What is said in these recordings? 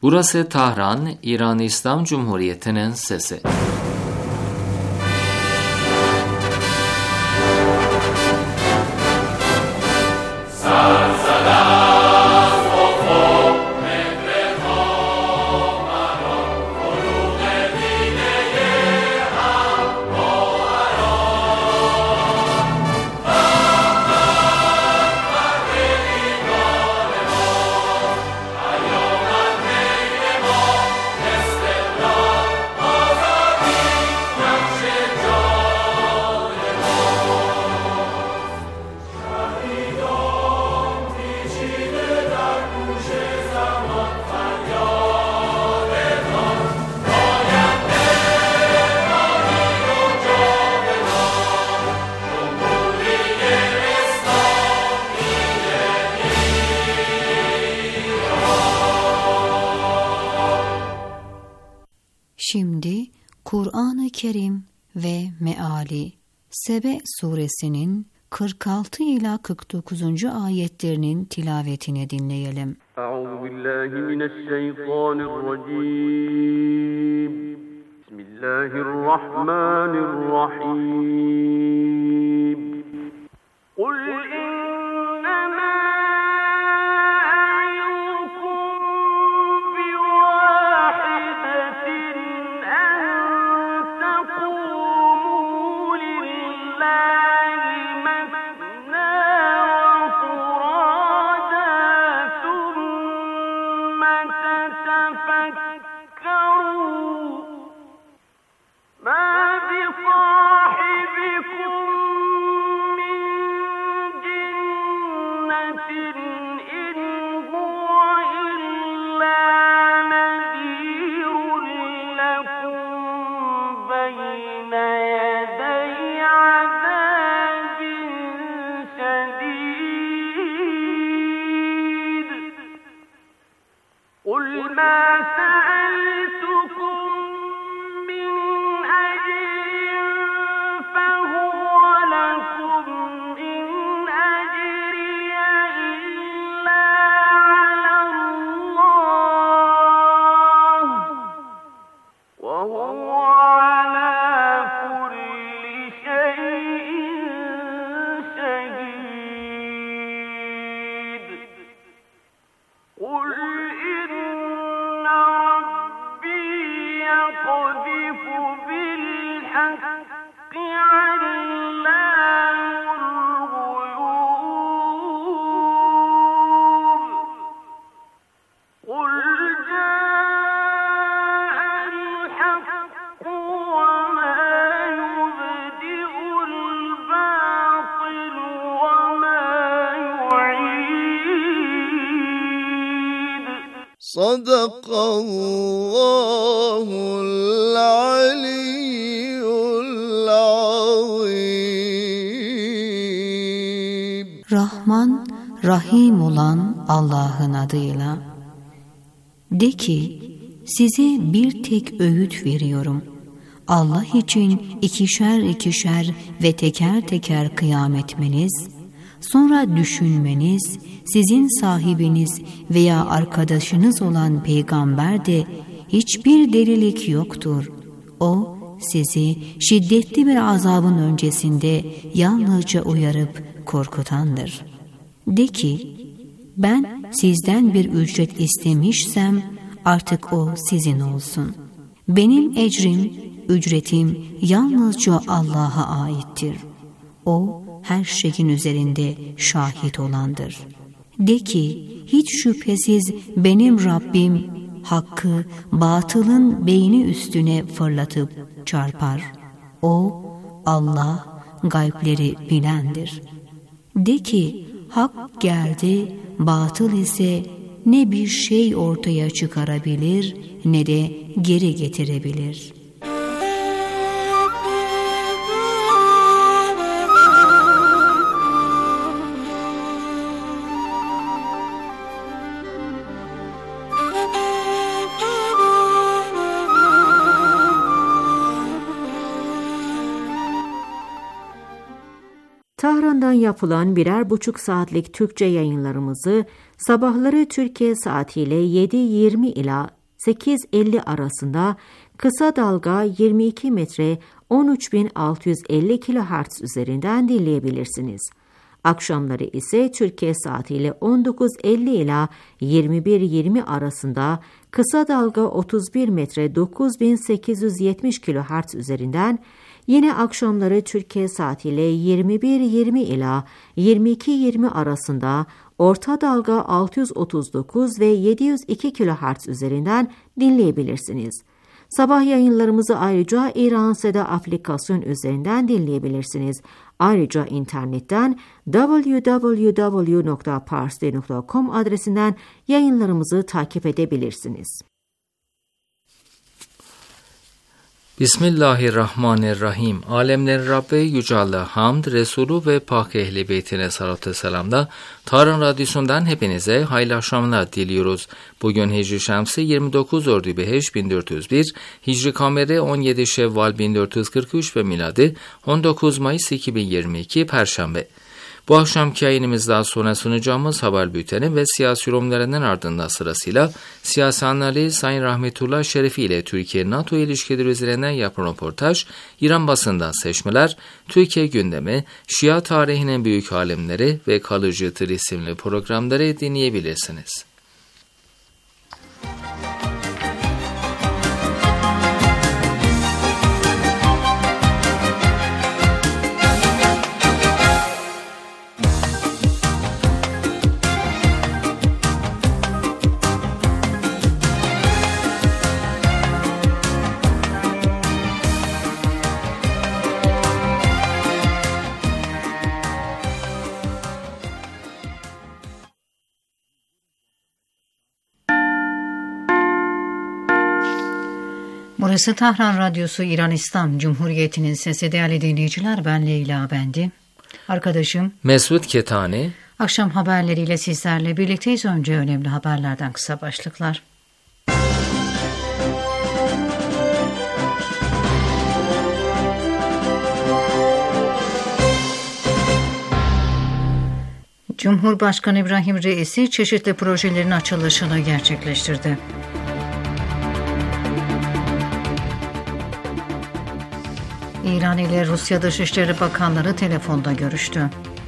Burası Tahran, İran İslam Cumhuriyeti'nin sesi. Şimdi Kur'an-ı Kerim ve Meali Sebe suresinin 46 ila 49. ayetlerinin tilavetini dinleyelim. Euzubillahimineşşeytanirracim. Bismillahirrahmanirrahim. Kul Sadakallahul aliyyul azim. Rahman, Rahim olan Allah'ın adıyla. De ki, size bir tek öğüt veriyorum. Allah için ikişer ikişer ve teker teker kıyam etmeniz, sonra düşünmeniz, sizin sahibiniz veya arkadaşınız olan peygamber de hiçbir delilik yoktur. O, sizi şiddetli bir azabın öncesinde yalnızca uyarıp korkutandır. De ki, ben sizden bir ücret istemişsem artık o sizin olsun. Benim ecrim, ücretim yalnızca Allah'a aittir. O, her şeyin üzerinde şahit olandır. De ki, hiç şüphesiz benim Rabbim, hakkı batılın beyni üstüne fırlatıp çarpar. O, Allah, gaybleri bilendir. De ki, hak geldi, batıl ise ne bir şey ortaya çıkarabilir ne de geri getirebilir. Tahran Tahran'dan yapılan 1,5 saatlik Türkçe yayınlarımızı sabahları Türkiye saatiyle 7:20 ila 8:50 arasında kısa dalga 22 metre 13.650 kHz üzerinden dinleyebilirsiniz. Akşamları ise Türkiye saatiyle 19:50 ila 21:20 arasında kısa dalga 31 metre 9870 kHz üzerinden, yine akşamları Türkiye saatiyle 21:20 ila 22:20 arasında orta dalga 639 ve 702 kHz üzerinden dinleyebilirsiniz. Sabah yayınlarımızı ayrıca İran Seda aplikasyon üzerinden dinleyebilirsiniz. Ayrıca internetten www.parsi.com adresinden yayınlarımızı takip edebilirsiniz. Bismillahirrahmanirrahim. Alemlerin Rabbi Yüce Allah hamd, Resulü ve Pak Ehli Beytine salatü selamla Tahran Radyosu'ndan hepinize hayırlı akşamlar diliyoruz. Bugün Hicri Şemsi 29 Ordubehişt 1401, Hicri Kameri 17 Şevval 1443 ve miladi 19 Mayıs 2022 Perşembe. Bu akşamki yayınımızdan sonra sunacağımız haber bülteni ve siyasi yorumlarının ardından sırasıyla siyasi analiz Sayın Rahmetullah Şerefi ile Türkiye-NATO ilişkileri üzerinden yapılan röportaj, İran basından seçmeler, Türkiye gündemi, Şia tarihinin büyük alimleri ve kalıcıdır isimli programları dinleyebilirsiniz. Burası Tahran Radyosu, İran İslam Cumhuriyeti'nin sesi. Değerli dinleyiciler, ben Leyla Bendi. Arkadaşım Mesut Ketani. Akşam haberleriyle sizlerle birlikteyiz. Önce önemli haberlerden kısa başlıklar. Cumhurbaşkanı İbrahim Reisi çeşitli projelerin açılışını gerçekleştirdi. İran ile Rusya Dışişleri Bakanları telefonda görüştü.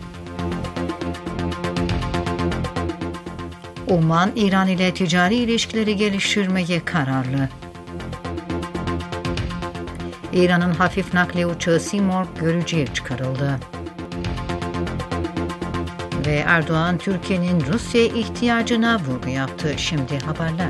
Oman, İran ile ticari ilişkileri geliştirmeye kararlı. İran'ın hafif nakliye uçağı Seymour görücüye çıkarıldı. Ve Erdoğan, Türkiye'nin Rusya'ya ihtiyacına vurgu yaptı. Şimdi haberler.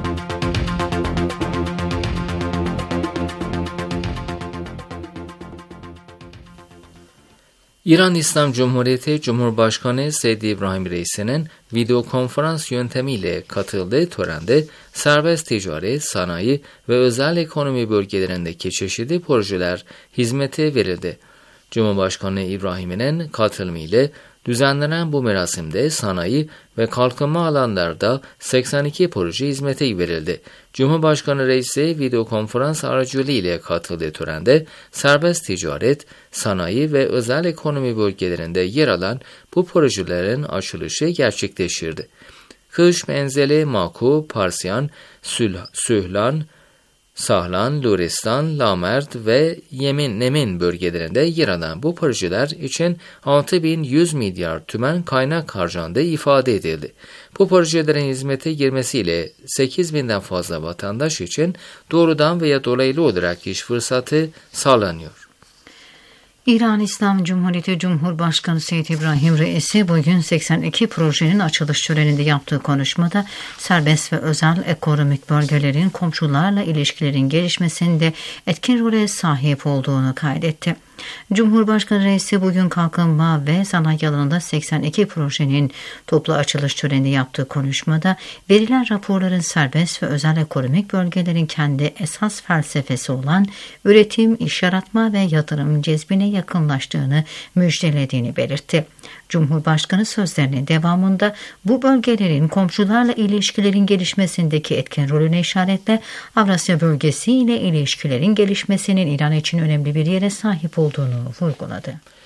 İran İslam Cumhuriyeti Cumhurbaşkanı Seyyid İbrahim Reisi'nin video konferans yöntemiyle katıldığı törende serbest ticaret, sanayi ve özel ekonomi bölgelerindeki çeşitli projeler hizmete verildi. Cumhurbaşkanı İbrahim'in katılımıyla düzenlenen bu merasimde sanayi ve kalkınma alanlarda 82 proje hizmete verildi. Cumhurbaşkanı Reisi video konferans aracılığıyla katıldığı törende serbest ticaret, sanayi ve özel ekonomi bölgelerinde yer alan bu projelerin açılışı gerçekleştirdi. Kış Menzeli, Maku, Parsyan, Sühlan, Sahlan, Luristan, Lamert ve Nemin bölgelerinde yer alan bu projeler için 6.100 milyar tümen kaynak harcandığı ifade edildi. Bu projelerin hizmete girmesiyle 8.000'den fazla vatandaş için doğrudan veya dolaylı olarak iş fırsatı sağlanıyor. İran İslam Cumhuriyeti Cumhurbaşkanı Seyyid İbrahim Reisi bugün 82 projenin açılış töreninde yaptığı konuşmada serbest ve özel ekonomik bölgelerin komşularla ilişkilerin gelişmesinde etkin role sahip olduğunu kaydetti. Cumhurbaşkanı Reisi bugün kalkınma ve sanayi alanında 82 projenin toplu açılış töreninde yaptığı konuşmada verilen raporların serbest ve özel ekonomik bölgelerin kendi esas felsefesi olan üretim, iş yaratma ve yatırım cezbine yakınlaştığını müjdelediğini belirtti. Cumhurbaşkanı sözlerinin devamında bu bölgelerin komşularla ilişkilerin gelişmesindeki etkin rolüne işaretle Avrasya bölgesi ile ilişkilerin gelişmesinin İran için önemli bir yere sahip olduğunu vurguladı.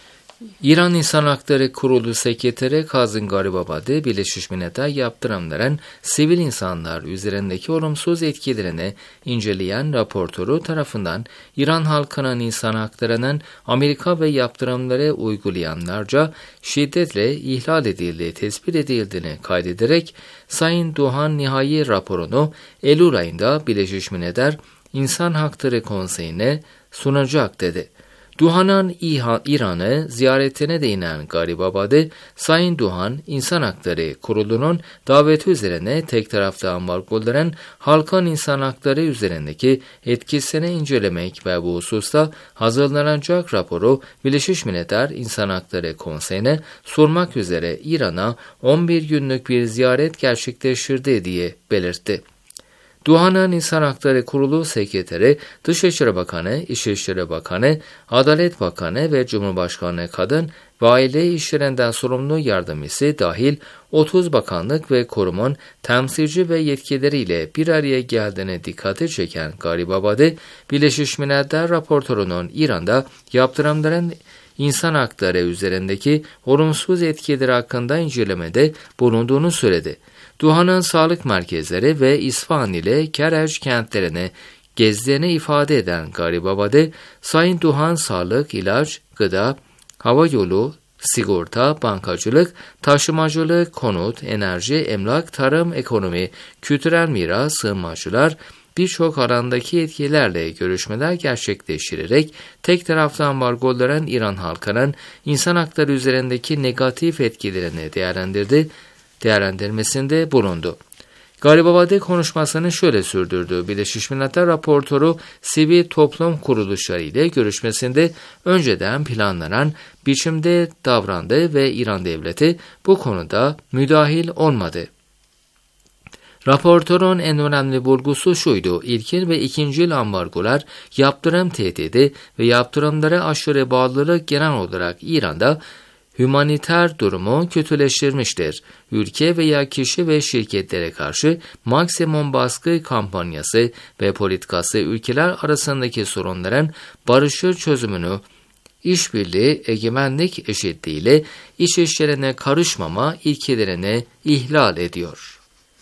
İran İnsan Hakları Kurulu Sekreteri Kazım Garibabadi, Birleşmiş Milletler yaptırımların sivil insanlar üzerindeki olumsuz etkilerini inceleyen raportoru tarafından İran halkının insan haklarının Amerika ve yaptırımları uygulayanlarca şiddetle ihlal edildiği tespit edildiğini kaydederek Sayın Duhan nihai raporunu Eylül ayında Birleşmiş Milletler İnsan Hakları Konseyi'ne sunacak dedi. Duhan'ın İran'ı ziyaretine değinen Garibabadi, Sayın Duhan, İnsan Hakları Kurulu'nun daveti üzerine tek taraflı ambargoların halkın insan hakları üzerindeki etkisini incelemek ve bu hususta hazırlanacak raporu Birleşmiş Milletler İnsan Hakları Konseyi'ne sunmak üzere İran'a 11 günlük bir ziyaret gerçekleştirdi diye belirtti. Duhan'ın İnsan Hakları Kurulu Sekreteri, Dışişleri Bakanı, İçişleri Bakanı, Adalet Bakanı ve Cumhurbaşkanı Kadın ve Aile İşlerinden sorumlu yardımcısı dahil 30 bakanlık ve kurumun temsilci ve yetkilileriyle bir araya geldiğine dikkati çeken Garibabadi, Birleşmiş Milletler raportorunun İran'da yaptırımların insan hakları üzerindeki olumsuz etkileri hakkında incelemede bulunduğunu söyledi. Duhan'ın sağlık merkezleri ve İsfahan ile Kerej kentlerini gezdiğini ifade eden Garibabadi, Sayın Duhan sağlık, ilaç, gıda, havayolu, sigorta, bankacılık, taşımacılık, konut, enerji, emlak, tarım, ekonomi, kültürel miras, sığınmacılar, birçok alandaki etkilerle görüşmeler gerçekleştirerek tek taraflı ambargoların İran halkının insan hakları üzerindeki negatif etkilerini değerlendirmesinde bulundu. Garibabadi konuşmasını şöyle sürdürdü. Birleşmiş Milletler raportoru sivil toplum kuruluşları ile görüşmesinde önceden planlanan biçimde davrandı ve İran devleti bu konuda müdahil olmadı. Raportorun en önemli vurgusu şuydu: İlkin ve ikincil ambargolar, yaptırım tehdidi ve yaptırımlara aşırı bağlılık genel olarak İran'da hümaniter durumu kötüleştirmiştir. Ülke veya kişi ve şirketlere karşı maksimum baskı kampanyası ve politikası ülkeler arasındaki sorunların barışçıl çözümünü, işbirliği, egemenlik eşitliğiyle iç işlerine karışmama ilkelerini ihlal ediyor.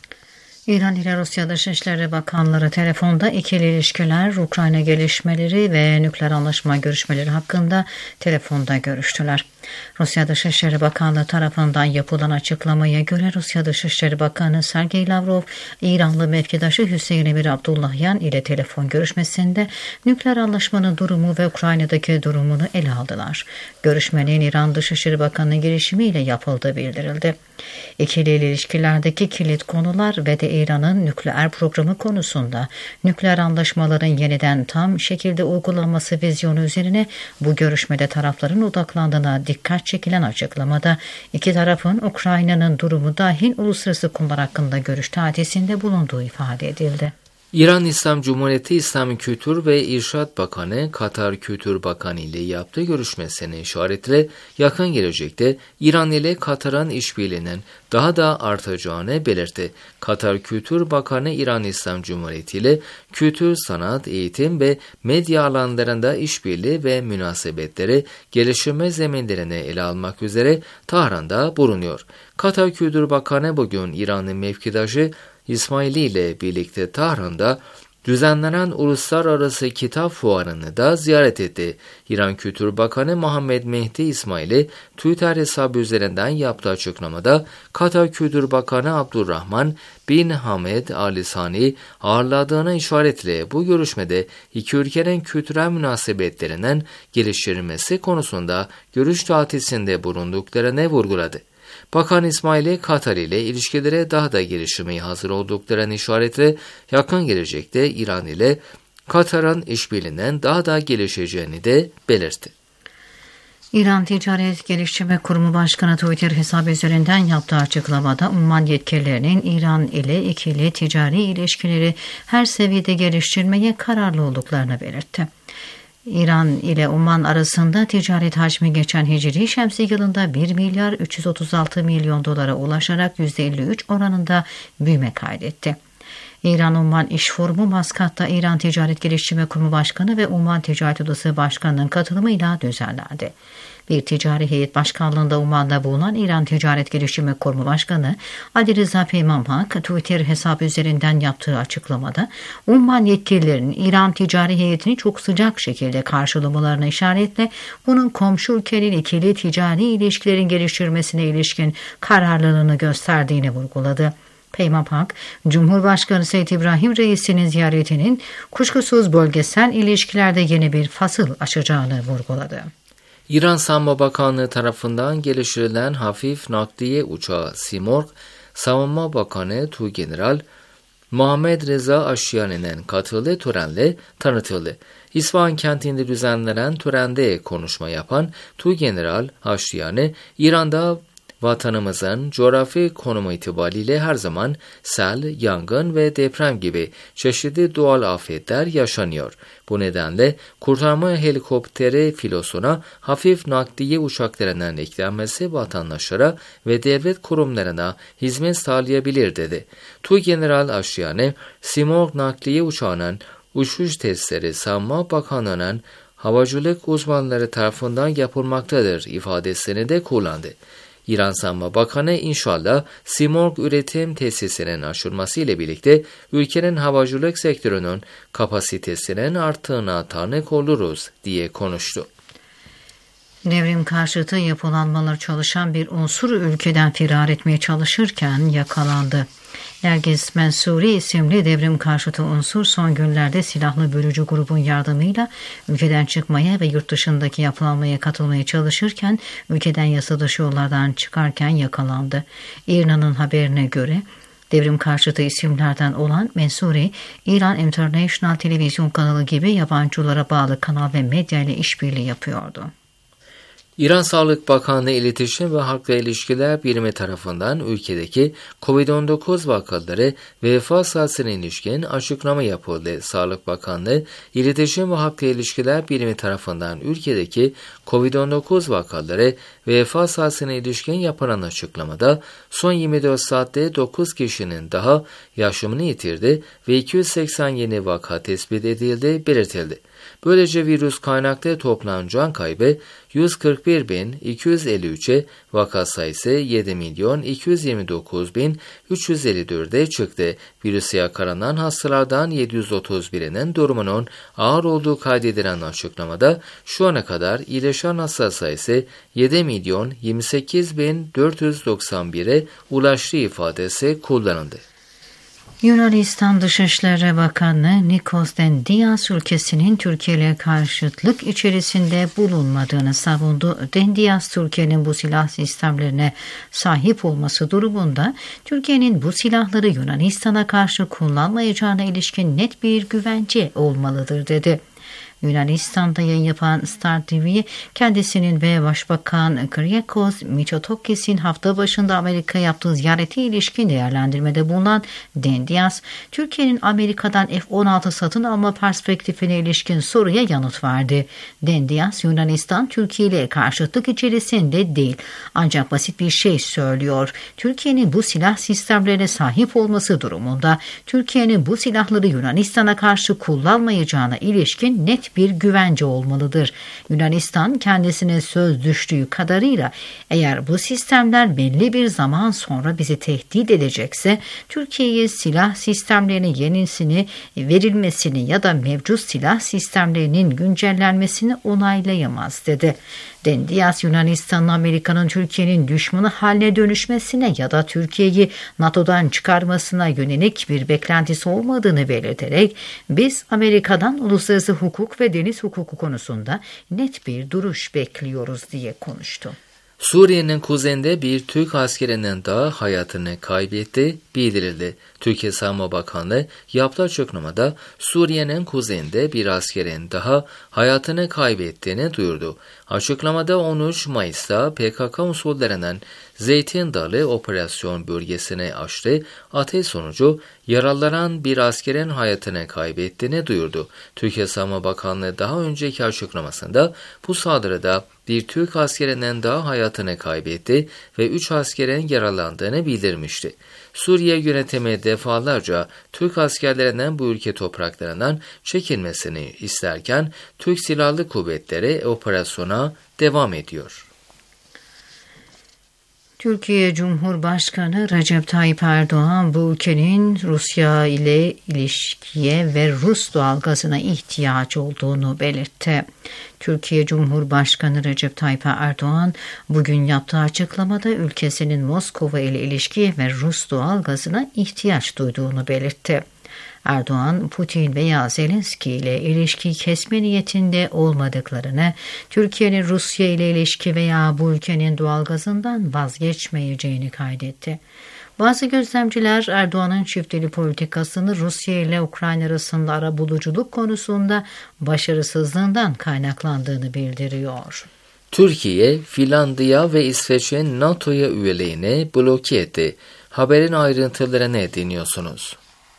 İran ile Rusya Dışişleri Bakanları telefonda ikili ilişkiler, Ukrayna gelişmeleri ve nükleer anlaşma görüşmeleri hakkında telefonda görüştüler. Rusya Dışişleri Bakanlığı tarafından yapılan açıklamaya göre Rusya Dışişleri Bakanı Sergey Lavrov, İranlı mevkidaşı Hüseyin Emir Abdullahyan ile telefon görüşmesinde nükleer anlaşmanın durumu ve Ukrayna'daki durumunu ele aldılar. Görüşmenin İran Dışişleri Bakanı'nın girişimiyle yapıldığı bildirildi. İkili ilişkilerdeki kilit konular ve de İran'ın nükleer programı konusunda nükleer anlaşmaların yeniden tam şekilde uygulanması vizyonu üzerine bu görüşmede tarafların odaklandığına dikkat çekilen açıklamada iki tarafın Ukrayna'nın durumu dahil uluslararası konular hakkında görüş tatisinde bulunduğu ifade edildi. İran İslam Cumhuriyeti İslam Kültür ve İrşad Bakanı, Katar Kültür Bakanı ile yaptığı görüşmesini işaretle yakın gelecekte İran ile Katar'ın işbirliğinin daha da artacağını belirtti. Katar Kültür Bakanı, İran İslam Cumhuriyeti ile kültür, sanat, eğitim ve medya alanlarında işbirliği ve münasebetleri geliştirme zeminlerini ele almak üzere Tahran'da bulunuyor. Katar Kültür Bakanı bugün İran'ın mevkidaşı İsmaili ile birlikte Tahran'da düzenlenen Uluslararası Kitap Fuarı'nı da ziyaret etti. İran Kültür Bakanı Muhammed Mehdi İsmaili Twitter hesabı üzerinden yaptığı açıklamada Katar Kültür Bakanı Abdurrahman bin Hamed Al Thani ağırladığına işaretle bu görüşmede iki ülkenin kültürel münasebetlerinin geliştirilmesi konusunda görüş tatisinde bulunduklarını vurguladı. Bakan İsmaili, Katar ile ilişkilere daha da geliştirmeye hazır olduklarını işaretle yakın gelecekte İran ile Katar'ın işbirliğinden daha da gelişeceğini de belirtti. İran Ticaret Geliştirme Kurumu Başkanı Twitter hesabı üzerinden yaptığı açıklamada Umman yetkililerinin İran ile ikili ticari ilişkileri her seviyede geliştirmeye kararlı olduklarını belirtti. İran ile Umman arasında ticaret hacmi geçen Hicri Şemsi yılında 1 milyar 336 milyon dolara ulaşarak %53 oranında büyüme kaydetti. İran-Umman İş Forumu Maskat'ta İran Ticaret Geliştirme Kurumu Başkanı ve Umman Ticaret Odası Başkanı'nın katılımıyla düzenlendi. Bir ticari heyet başkanlığında Umman'da bulunan İran Ticaret Geliştirme Kurumu Başkanı Ali Rıza Peymanpak Twitter hesabı üzerinden yaptığı açıklamada Umman yetkililerinin İran ticari heyetini çok sıcak şekilde karşılamalarına işaretle bunun komşu ülkenin ikili ticari ilişkilerin geliştirmesine ilişkin kararlılığını gösterdiğini vurguladı. Peymanpak, Cumhurbaşkanı Seyyid İbrahim Reis'inin ziyaretinin kuşkusuz bölgesel ilişkilerde yeni bir fasıl açacağını vurguladı. İran Savunma Bakanlığı tarafından geliştirilen hafif nakliye uçağı Simorg, Savunma Bakanı Tuğgeneral Muhammed Reza Aşiyani'nin katıldığı törenle tanıtıldı. İsfahan kentinde düzenlenen törende konuşma yapan Tuğgeneral Aşiyani, İran'da vatanımızın coğrafi konumu itibariyle her zaman sel, yangın ve deprem gibi çeşitli doğal afetler yaşanıyor. Bu nedenle kurtarma helikopteri filosuna hafif nakliye uçaklarının eklenmesi vatandaşlara ve devlet kurumlarına hizmet sağlayabilir dedi. Tuğgeneral Aşiyani, Simorg nakliye uçağının uçuş testleri Savunma Bakanlığı'nın havacılık uzmanları tarafından yapılmaktadır ifadesini de kullandı. İran Savunma Bakanı inşallah Simorg üretim tesisinin açılması ile birlikte ülkenin havacılık sektörünün kapasitesinin arttığına tanık oluruz diye konuştu. Devrim karşıtı yapılanmaları çalışan bir unsur ülkeden firar etmeye çalışırken yakalandı. Nergis Mensuri isimli devrim karşıtı unsur son günlerde silahlı bölücü grubun yardımıyla ülkeden çıkmaya ve yurt dışındaki yapılanmaya katılmaya çalışırken ülkeden yasa dışı yollardan çıkarken yakalandı. İRNA'nın haberine göre devrim karşıtı isimlerden olan Mensuri, İran International Televizyon kanalı gibi yabancılara bağlı kanal ve medya ile işbirliği yapıyordu. İran Sağlık Bakanlığı İletişim ve Halkla İlişkiler Birimi tarafından ülkedeki COVID-19 vakaları ve vefat sayısına ilişkin açıklama yapıldı. Sağlık Bakanlığı İletişim ve Halkla İlişkiler Birimi tarafından ülkedeki COVID-19 vakaları ve vefat sayısına ilişkin yapılan açıklamada son 24 saatte 9 kişinin daha yaşamını yitirdi ve 280 yeni vaka tespit edildi belirtildi. Böylece virüs kaynaklı toplam can kaybı 141.253'e, vaka sayısı 7.229.354'e çıktı. Virüse yakalanan hastalardan 731'inin durumunun ağır olduğu kaydedilen açıklamada şu ana kadar iyileşen hasta sayısı 7.028.491'e ulaştığı ifadesi kullanıldı. Yunanistan Dışişleri Bakanı Nikos Dendias ülkesinin Türkiye ile karşıtlık içerisinde bulunmadığını savundu. Dendias, Türkiye'nin bu silah sistemlerine sahip olması durumunda Türkiye'nin bu silahları Yunanistan'a karşı kullanmayacağına ilişkin net bir güvence olmalıdır dedi. Yunanistan'da yayın yapan Star TV, kendisinin ve Başbakan Kyriakos Mitsotakis'in hafta başında Amerika'ya yaptığı ziyarete ilişkin değerlendirmede bulunan Dendias, Türkiye'nin Amerika'dan F-16 satın alma perspektifine ilişkin soruya yanıt verdi. Dendias, Yunanistan Türkiye ile karşıtlık içerisinde değil, ancak basit bir şey söylüyor. Türkiye'nin bu silah sistemlerine sahip olması durumunda Türkiye'nin bu silahları Yunanistan'a karşı kullanmayacağına ilişkin net bir güvence olmalıdır. Yunanistan kendisine söz düştüğü kadarıyla eğer bu sistemler belli bir zaman sonra bizi tehdit edecekse Türkiye'ye silah sistemlerinin yenisini verilmesini ya da mevcut silah sistemlerinin güncellenmesini onaylayamaz dedi. Dendias, Yunanistan'ın Amerika'nın Türkiye'nin düşmanı haline dönüşmesine ya da Türkiye'yi NATO'dan çıkarmasına yönelik bir beklentisi olmadığını belirterek biz Amerika'dan uluslararası hukuk ve deniz hukuku konusunda net bir duruş bekliyoruz diye konuştu. Suriye'nin kuzeyinde bir Türk askerinin daha hayatını kaybettiği bildirildi. Türkiye Savunma Bakanlığı yaptığı açıklamada Suriye'nin kuzeyinde bir askerin daha hayatını kaybettiğini duyurdu. Açıklamada 13 Mayıs'ta PKK unsurlarının Zeytin Dalı operasyon bölgesine açtığı ateş sonucu yaralanan bir askerin hayatını kaybettiğini duyurdu. Türkiye Savunma Bakanlığı daha önceki açıklamasında bu saldırıda bir Türk askerinin daha hayatını kaybetti ve 3 askerin yaralandığını bildirmişti. Suriye yönetimi defalarca Türk askerlerinin bu ülke topraklarından çekilmesini isterken Türk Silahlı Kuvvetleri operasyona konuşmaya devam ediyor. Türkiye Cumhurbaşkanı Recep Tayyip Erdoğan bu ülkenin Rusya ile ilişkiye ve Rus doğalgazına ihtiyaç olduğunu belirtti. Türkiye Cumhurbaşkanı Recep Tayyip Erdoğan bugün yaptığı açıklamada ülkesinin Moskova ile ilişkiye ve Rus doğalgazına ihtiyaç duyduğunu belirtti. Erdoğan, Putin veya Zelenski ile ilişki kesme niyetinde olmadıklarını, Türkiye'nin Rusya ile ilişki veya bu ülkenin doğalgazından vazgeçmeyeceğini kaydetti. Bazı gözlemciler Erdoğan'ın çifteli politikasını Rusya ile Ukrayna arasında arabuluculuk konusunda başarısızlığından kaynaklandığını bildiriyor. Türkiye, Finlandiya ve İsveç'in NATO'ya üyeliğini bloke etti. Haberin ayrıntılarını ne dinliyorsunuz?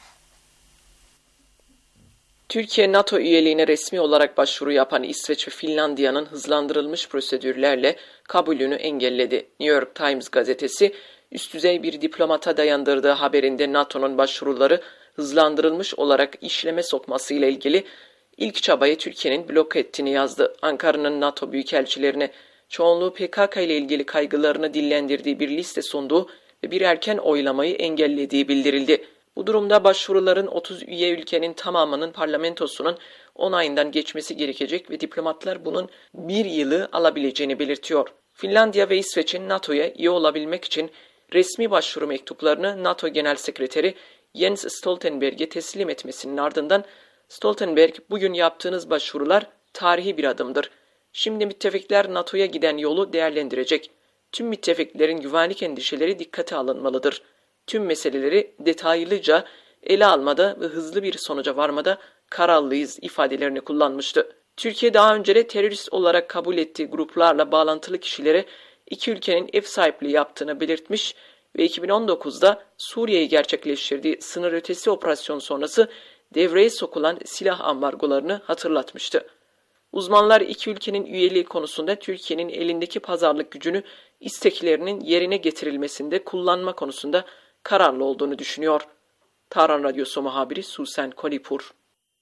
Türkiye, NATO üyeliğine resmi olarak başvuru yapan İsveç ve Finlandiya'nın hızlandırılmış prosedürlerle kabulünü engelledi. New York Times gazetesi, üst düzey bir diplomata dayandırdığı haberinde NATO'nun başvuruları hızlandırılmış olarak işleme sokmasıyla ilgili ilk çabayı Türkiye'nin bloke ettiğini yazdı. Ankara'nın NATO büyükelçilerine çoğunluğu PKK ile ilgili kaygılarını dillendirdiği bir liste sunduğu ve bir erken oylamayı engellediği bildirildi. Bu durumda başvuruların 30 üye ülkenin tamamının parlamentosunun onayından geçmesi gerekecek ve diplomatlar bunun bir yılı alabileceğini belirtiyor. Finlandiya ve İsveç'in NATO'ya üye olabilmek için resmi başvuru mektuplarını NATO Genel Sekreteri Jens Stoltenberg'e teslim etmesinin ardından Stoltenberg, "Bugün yaptığınız başvurular tarihi bir adımdır. Şimdi müttefikler NATO'ya giden yolu değerlendirecek. Tüm müttefiklerin güvenlik endişeleri dikkate alınmalıdır. Tüm meseleleri detaylıca ele almada ve hızlı bir sonuca varmada kararlıyız" ifadelerini kullanmıştı. Türkiye daha önce de terörist olarak kabul ettiği gruplarla bağlantılı kişilere iki ülkenin ev sahipliği yaptığını belirtmiş ve 2019'da Suriye'yi gerçekleştirdiği sınır ötesi operasyon sonrası devreye sokulan silah ambargolarını hatırlatmıştı. Uzmanlar iki ülkenin üyeliği konusunda Türkiye'nin elindeki pazarlık gücünü isteklerinin yerine getirilmesinde kullanma konusunda kararlı olduğunu düşünüyor. Tahran Radyosu muhabiri Susen Kolipur.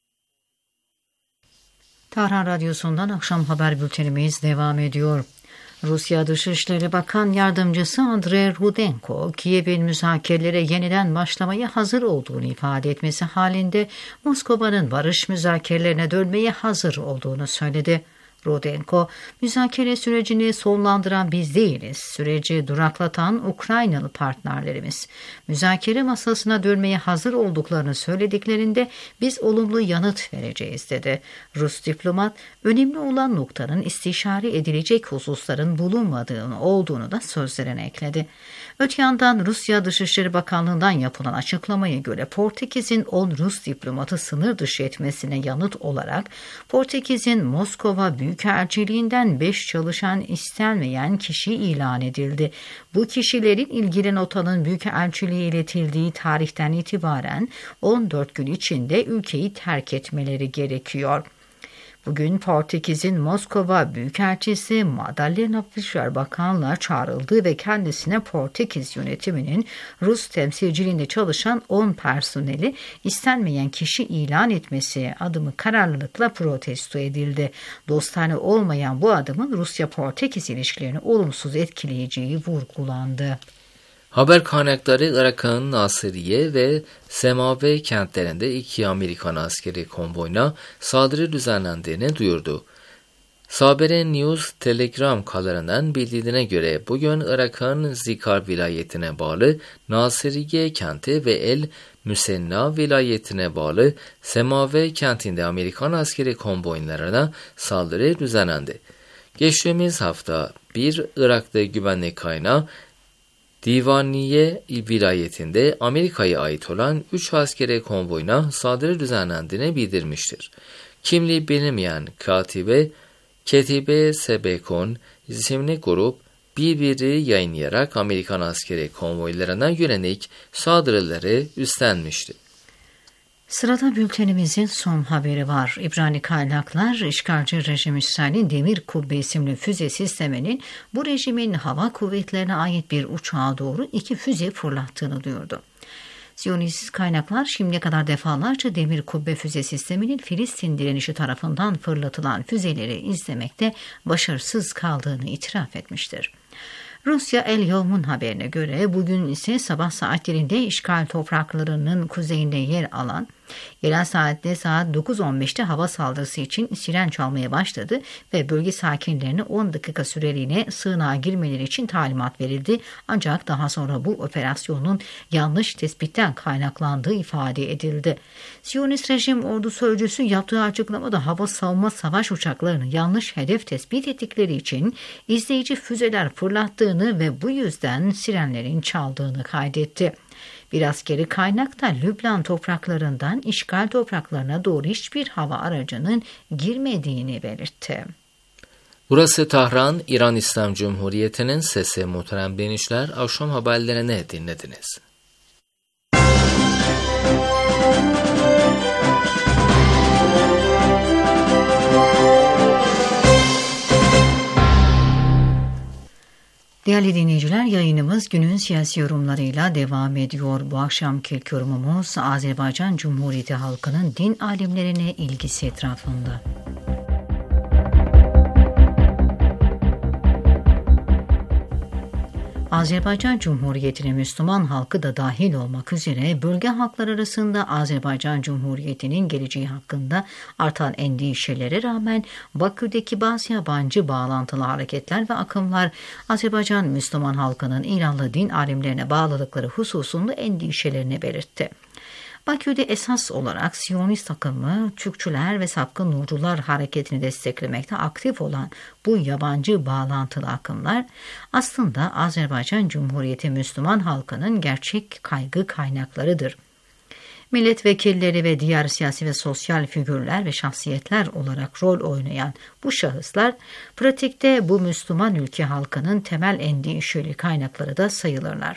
Tahran Radyosu'ndan akşam haber bültenimiz devam ediyor. Rusya Dışişleri Bakan Yardımcısı Andrei Rudenko, Kiev'in müzakerelere yeniden başlamaya hazır olduğunu ifade etmesi halinde Moskova'nın barış müzakerelerine dönmeye hazır olduğunu söyledi. Rudenko, müzakere sürecini sonlandıran biz değiliz, süreci duraklatan Ukraynalı partnerlerimiz. Müzakere masasına dönmeye hazır olduklarını söylediklerinde biz olumlu yanıt vereceğiz dedi. Rus diplomat, önemli olan noktanın istişare edilecek hususların bulunmadığını olduğunu da sözlerine ekledi. Öte yandan Rusya Dışişleri Bakanlığı'ndan yapılan açıklamaya göre Portekiz'in 10 Rus diplomatı sınır dışı etmesine yanıt olarak Portekiz'in Moskova Büyükelçiliğinden 5 çalışan istenmeyen kişi ilan edildi. Bu kişilerin ilgili notanın Büyükelçiliğe iletildiği tarihten itibaren 14 gün içinde ülkeyi terk etmeleri gerekiyor. Bugün Portekiz'in Moskova Büyükelçisi Madalena Fischer Bakanlığa çağrıldı ve kendisine Portekiz yönetiminin Rus temsilciliğinde çalışan 10 personeli istenmeyen kişi ilan etmesi adımı kararlılıkla protesto edildi. Dostane olmayan bu adımın Rusya-Portekiz ilişkilerini olumsuz etkileyeceği vurgulandı. Haber kaynakları Irak'ın Nasiriye ve Semave kentlerinde 2 Amerikan askeri konvoyuna saldırı düzenlendiğini duyurdu. Sabere News Telegram kanalından bildiğine göre bugün Irak'ın Zikar vilayetine bağlı Nasiriye kenti ve El Müsenna vilayetine bağlı Semave kentinde Amerikan askeri konvoylarına saldırı düzenlendi. Geçtiğimiz hafta bir Irak'ta güvenlik kaynağı Divaniye vilayetinde Amerika'ya ait olan 3 askeri konvoyuna saldırı düzenlendiğini bildirmiştir. Kimliği bilinmeyen Ketibe Sebekon isimli grup birbiri yayınlayarak Amerikan askeri konvoylarına yönelik saldırıları üstlenmişti. Sırada bültenimizin son haberi var. İbrani kaynaklar, işgalci rejim İsrail'in Demir Kubbe isimli füze sisteminin bu rejimin hava kuvvetlerine ait bir uçağa doğru 2 füze fırlattığını duyurdu. Siyonist kaynaklar şimdiye kadar defalarca demir kubbe füze sisteminin Filistin direnişi tarafından fırlatılan füzeleri izlemekte başarısız kaldığını itiraf etmiştir. Rusya El Yevm'un haberine göre bugün ise sabah saatlerinde işgal topraklarının kuzeyinde yer alan, yerel saatte saat 9.15'te hava saldırısı için siren çalmaya başladı ve bölge sakinlerine 10 dakika süreliğine sığınağa girmeleri için talimat verildi. Ancak daha sonra bu operasyonun yanlış tespitten kaynaklandığı ifade edildi. Siyonist rejim ordu sözcüsü yaptığı açıklamada hava savunma savaş uçaklarını yanlış hedef tespit ettikleri için izleyici füzeler fırlattığını ve bu yüzden sirenlerin çaldığını kaydetti. Bir askeri kaynak da Lübnan topraklarından işgal topraklarına doğru hiçbir hava aracının girmediğini belirtti. Burası Tahran, İran İslam Cumhuriyeti'nin sesi. Muhterem dinleyiciler, akşam haberlerini dinlediniz. Değerli dinleyiciler, yayınımız günün siyasi yorumlarıyla devam ediyor. Bu akşamki ilk yorumumuz Azerbaycan Cumhuriyeti halkının din alimlerine ilgisi etrafında. Azerbaycan Cumhuriyeti'ne Müslüman halkı da dahil olmak üzere bölge halkları arasında Azerbaycan Cumhuriyeti'nin geleceği hakkında artan endişelere rağmen Bakü'deki bazı yabancı bağlantılı hareketler ve akımlar Azerbaycan Müslüman halkının İranlı din alimlerine bağlılıkları hususunda endişelerini belirtti. Bakü'de esas olarak Siyonist akımı, Türkçüler ve Sapkın Nurcular hareketini desteklemekte aktif olan bu yabancı bağlantılı akımlar aslında Azerbaycan Cumhuriyeti Müslüman halkının gerçek kaygı kaynaklarıdır. Milletvekilleri ve diğer siyasi ve sosyal figürler ve şahsiyetler olarak rol oynayan bu şahıslar pratikte bu Müslüman ülke halkının temel endişeli kaynakları da sayılırlar.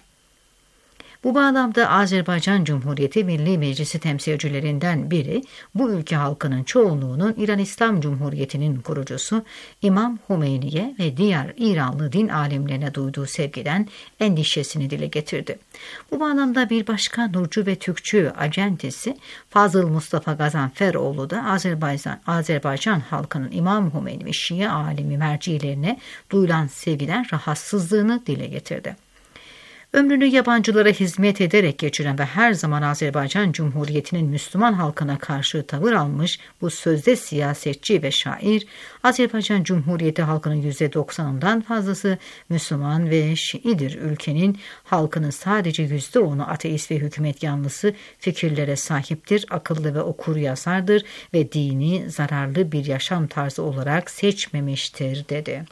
Bu bağlamda Azerbaycan Cumhuriyeti Milli Meclisi temsilcilerinden biri bu ülke halkının çoğunluğunun İran İslam Cumhuriyeti'nin kurucusu İmam Hümeyni'ye ve diğer İranlı din alimlerine duyduğu sevgiden endişesini dile getirdi. Bu bağlamda bir başka Nurcu ve Türkçü acentesi Fazıl Mustafa Gazanferoğlu da Azerbaycan halkının İmam Hümeyni ve Şii alimi mercilerine duyulan sevgiden rahatsızlığını dile getirdi. Ömrünü yabancılara hizmet ederek geçiren ve her zaman Azerbaycan Cumhuriyeti'nin Müslüman halkına karşı tavır almış bu sözde siyasetçi ve şair, Azerbaycan Cumhuriyeti halkının %90'ından fazlası Müslüman ve Şiidir. Ülkenin halkının sadece %10'u ateist ve hükümet yanlısı fikirlere sahiptir, akıllı ve okur yazardır ve dini zararlı bir yaşam tarzı olarak seçmemiştir, dedi.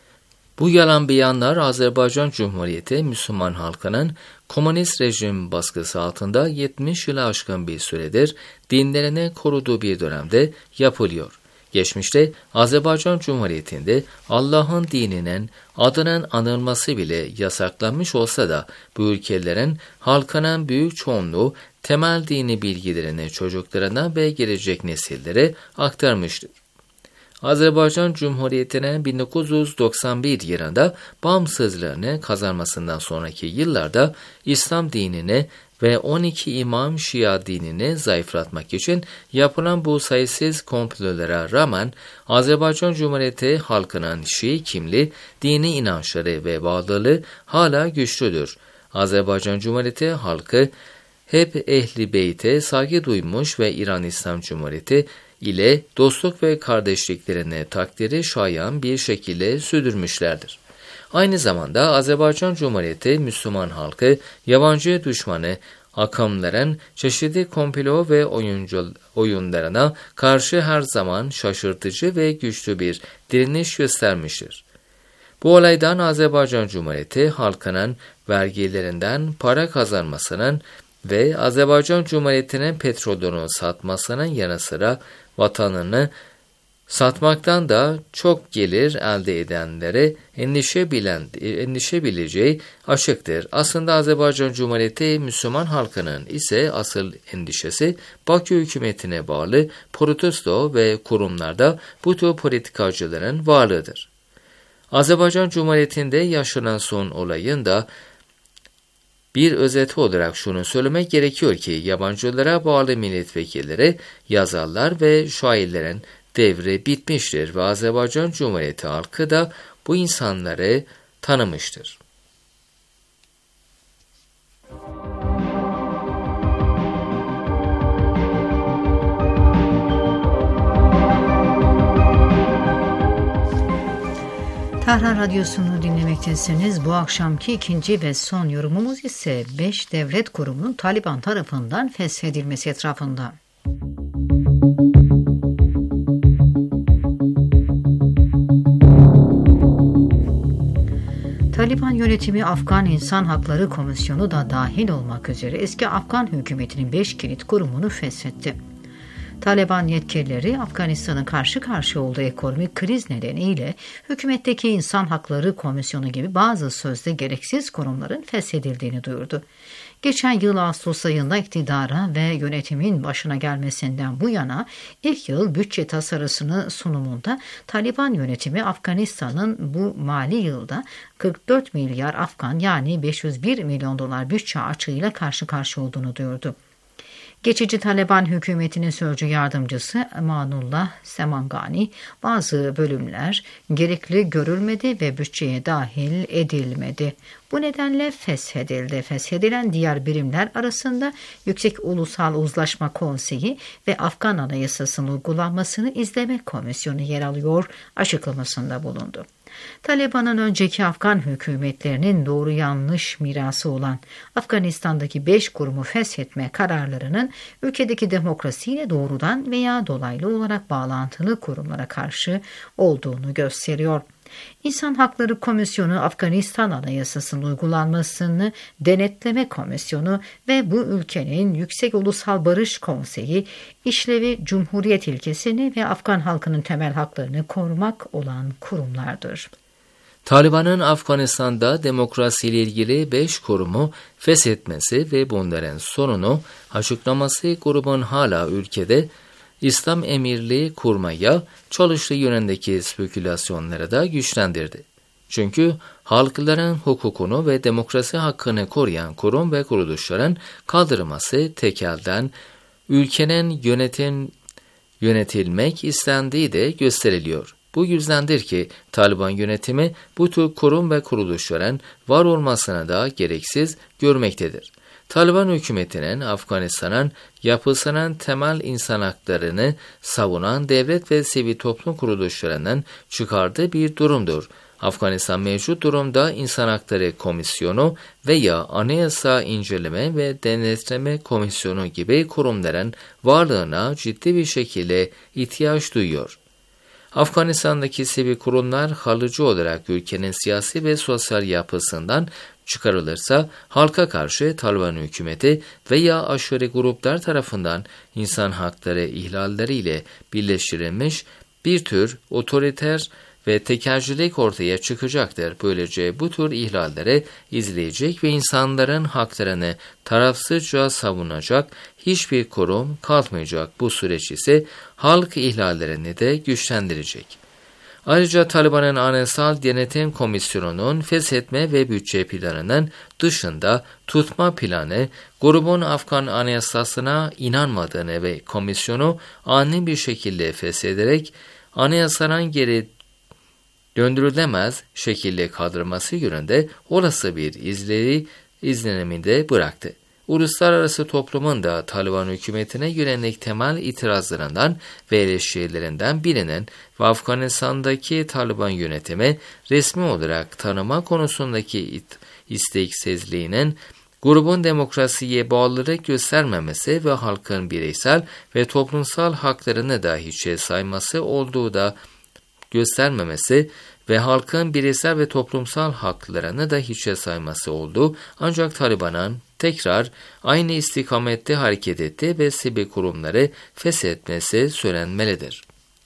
Bu yalan beyanlar Azerbaycan Cumhuriyeti Müslüman halkının komünist rejim baskısı altında 70 yılı aşkın bir süredir dinlerini koruduğu bir dönemde yapılıyor. Geçmişte Azerbaycan Cumhuriyeti'nde Allah'ın dininin adının anılması bile yasaklanmış olsa da bu ülkelerin halkının büyük çoğunluğu temel dini bilgilerini çocuklarına ve gelecek nesillere aktarmıştır. Azerbaycan Cumhuriyeti'nin 1991 yılında bağımsızlığını kazanmasından sonraki yıllarda İslam dinini ve 12 İmam Şia dinini zayıflatmak için yapılan bu sayısız komplolara rağmen Azerbaycan Cumhuriyeti halkının Şii kimliği, dini inançları ve bağlılığı hala güçlüdür. Azerbaycan Cumhuriyeti halkı hep Ehl-i Beyt'e saygı duymuş ve İran İslam Cumhuriyeti ile dostluk ve kardeşliklerini takdiri şayan bir şekilde sürdürmüşlerdir. Aynı zamanda Azerbaycan Cumhuriyeti Müslüman halkı yabancı düşmanı akımların çeşitli komplo ve oyunlarına karşı her zaman şaşırtıcı ve güçlü bir direniş göstermiştir. Bu olaydan Azerbaycan Cumhuriyeti halkının vergilerinden para kazanmasının ve Azerbaycan Cumhuriyeti'nin petrolünü satmasının yanı sıra vatanını satmaktan da çok gelir elde edenlere endişe bileceği açıktır. Aslında Azerbaycan Cumhuriyeti Müslüman halkının ise asıl endişesi Bakü hükümetine bağlı protesto ve kurumlarda bu tür politikacıların varlığıdır. Azerbaycan Cumhuriyeti'nde yaşanan son olayın da Bir özeti olarak şunu söylemek gerekiyor ki yabancılara bağlı milletvekilleri, yazarlar ve şairlerin devri bitmiştir ve Azerbaycan Cumhuriyeti halkı da bu insanları tanımıştır. Tahran Radyosu'nu dinlemektesiniz. Bu akşamki ikinci ve son yorumumuz ise 5 devlet kurumunun Taliban tarafından feshedilmesi etrafında. Taliban yönetimi Afgan İnsan Hakları Komisyonu da dahil olmak üzere eski Afgan hükümetinin 5 kilit kurumunu feshetti. Taliban yetkilileri Afganistan'ın karşı karşıya olduğu ekonomik kriz nedeniyle hükümetteki İnsan Hakları Komisyonu gibi bazı sözde gereksiz kurumların feshedildiğini duyurdu. Geçen yıl Ağustos ayında iktidara ve yönetimin başına gelmesinden bu yana ilk yıl bütçe tasarısını sunumunda Taliban yönetimi Afganistan'ın bu mali yılda 44 milyar Afgan yani 501 milyon dolar bütçe açığıyla karşı karşıya olduğunu duyurdu. Geçici Taliban hükümetinin sözcü yardımcısı Emanullah Semangani, bazı bölümler gerekli görülmedi ve bütçeye dahil edilmedi. Bu nedenle feshedildi. Feshedilen diğer birimler arasında Yüksek Ulusal Uzlaşma Konseyi ve Afgan Anayasası'nın uygulanmasını izleme komisyonu yer alıyor açıklamasında bulundu. Taliban'ın önceki Afgan hükümetlerinin doğru yanlış mirası olan Afganistan'daki 5 kurumu feshetme kararlarının ülkedeki demokrasiyle doğrudan veya dolaylı olarak bağlantılı kurumlara karşı olduğunu gösteriyor. İnsan Hakları Komisyonu, Afganistan Anayasası'nın uygulanmasını denetleme komisyonu ve bu ülkenin Yüksek Ulusal Barış Konseyi işlevi Cumhuriyet ilkesini ve Afgan halkının temel haklarını korumak olan kurumlardır. Taliban'ın Afganistan'da demokrasiyle ilgili 5 kurumu feshetmesi ve bunların sonunu açıklaması grubun hala ülkede İslam emirliği kurmaya çalıştığı yönündeki spekülasyonları da güçlendirdi. Çünkü halkların hukukunu ve demokrasi hakkını koruyan kurum ve kuruluşların kaldırılması tek elden ülkenin yönetilmek istendiği de gösteriliyor. Bu yüzdendir ki Taliban yönetimi bu tür kurum ve kuruluşların var olmasına da gereksiz görmektedir. Taliban hükümetinin Afganistan'ın yapısının temel insan haklarını savunan devlet ve sivil toplum kuruluşlarının çıkardığı bir durumdur. Afganistan mevcut durumda İnsan Hakları Komisyonu veya Anayasa İnceleme ve Denetleme Komisyonu gibi kurumların varlığına ciddi bir şekilde ihtiyaç duyuyor. Afganistan'daki sivil kurumlar kalıcı olarak ülkenin siyasi ve sosyal yapısından çıkarılırsa halka karşı Taliban hükümeti veya aşırı gruplar tarafından insan hakları ihlalleriyle birleştirilmiş bir tür otoriter ve tekelcilik ortaya çıkacaktır. Böylece bu tür ihlalleri izleyecek ve insanların haklarını tarafsızca savunacak hiçbir kurum kalmayacak. Bu süreç ise halk ihlallerini de güçlendirecek. Ayrıca Taliban'ın Anayasal Denetim Komisyonu'nun feshetme ve bütçe planının dışında tutma planı, grubun Afgan Anayasası'na inanmadığını ve komisyonu ani bir şekilde feshederek anayasadan geri döndürülemez şekilde kaldırması yönünde olası bir izlenimi de bıraktı. Uluslararası toplumun da Taliban hükümetine yönelik temel itirazlarından ve eleştirilerinden birinin ve Afganistan'daki Taliban yönetimi resmi olarak tanıma konusundaki isteksizliğinin grubun demokrasiye bağlılık göstermemesi ve halkın bireysel ve toplumsal haklarını da hiçe sayması olduğu da göstermemesi ve halkın bireysel ve toplumsal haklarını da hiçe sayması oldu. Ancak Taliban'ın tekrar aynı istikamette hareket etti ve sivil kurumları feshetmesi söylenmelidir.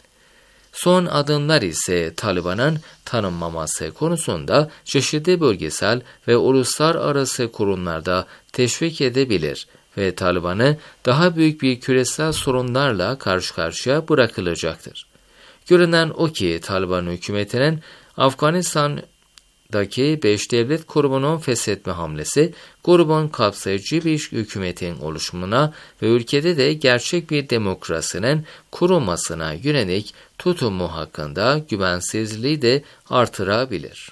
Son adımlar ise Taliban'ın tanınmaması konusunda çeşitli bölgesel ve uluslararası kurumlarda teşvik edebilir ve Taliban'ı daha büyük bir küresel sorunlarla karşı karşıya bırakılacaktır. Görünen o ki Taliban hükümetinin Afganistan daki 5 devlet grubunun feshetme hamlesi, grubun kapsayıcı bir hükümetin oluşumuna ve ülkede de gerçek bir demokrasinin kurulmasına yönelik tutumu hakkında güvensizliği de artırabilir.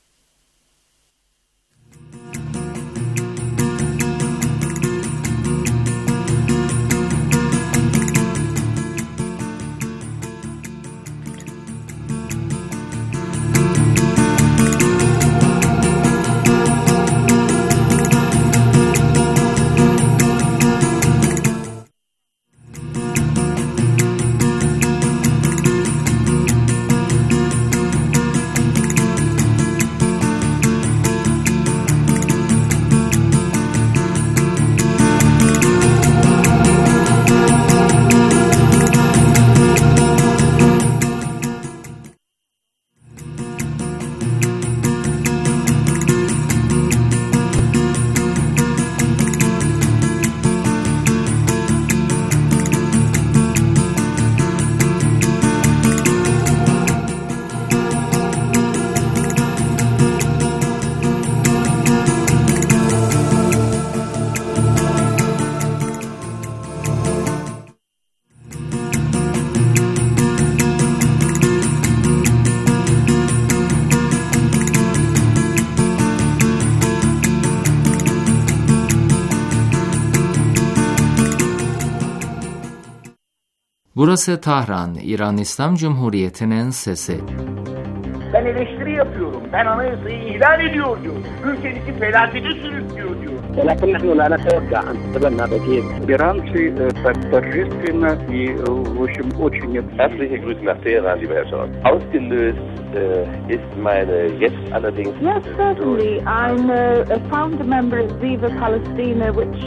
Burası Tahran, İran İslam Cumhuriyeti'nin sesi. Ben eleştiri yapıyorum. Ben anayasayı ilan ediyor diyor. Ülkenizi felakete sürüklüyor diyor. ولكن نحن لا نتوقع أن تتبنى بديل. Иранцы торжественно и, в общем, очень... Herzliche Grüße nach Teheran, lieber Herr Scholz. Ausgelöst ist meine jetzt allerdings... Yes, certainly. I'm a founder member of Viva Palestina, which...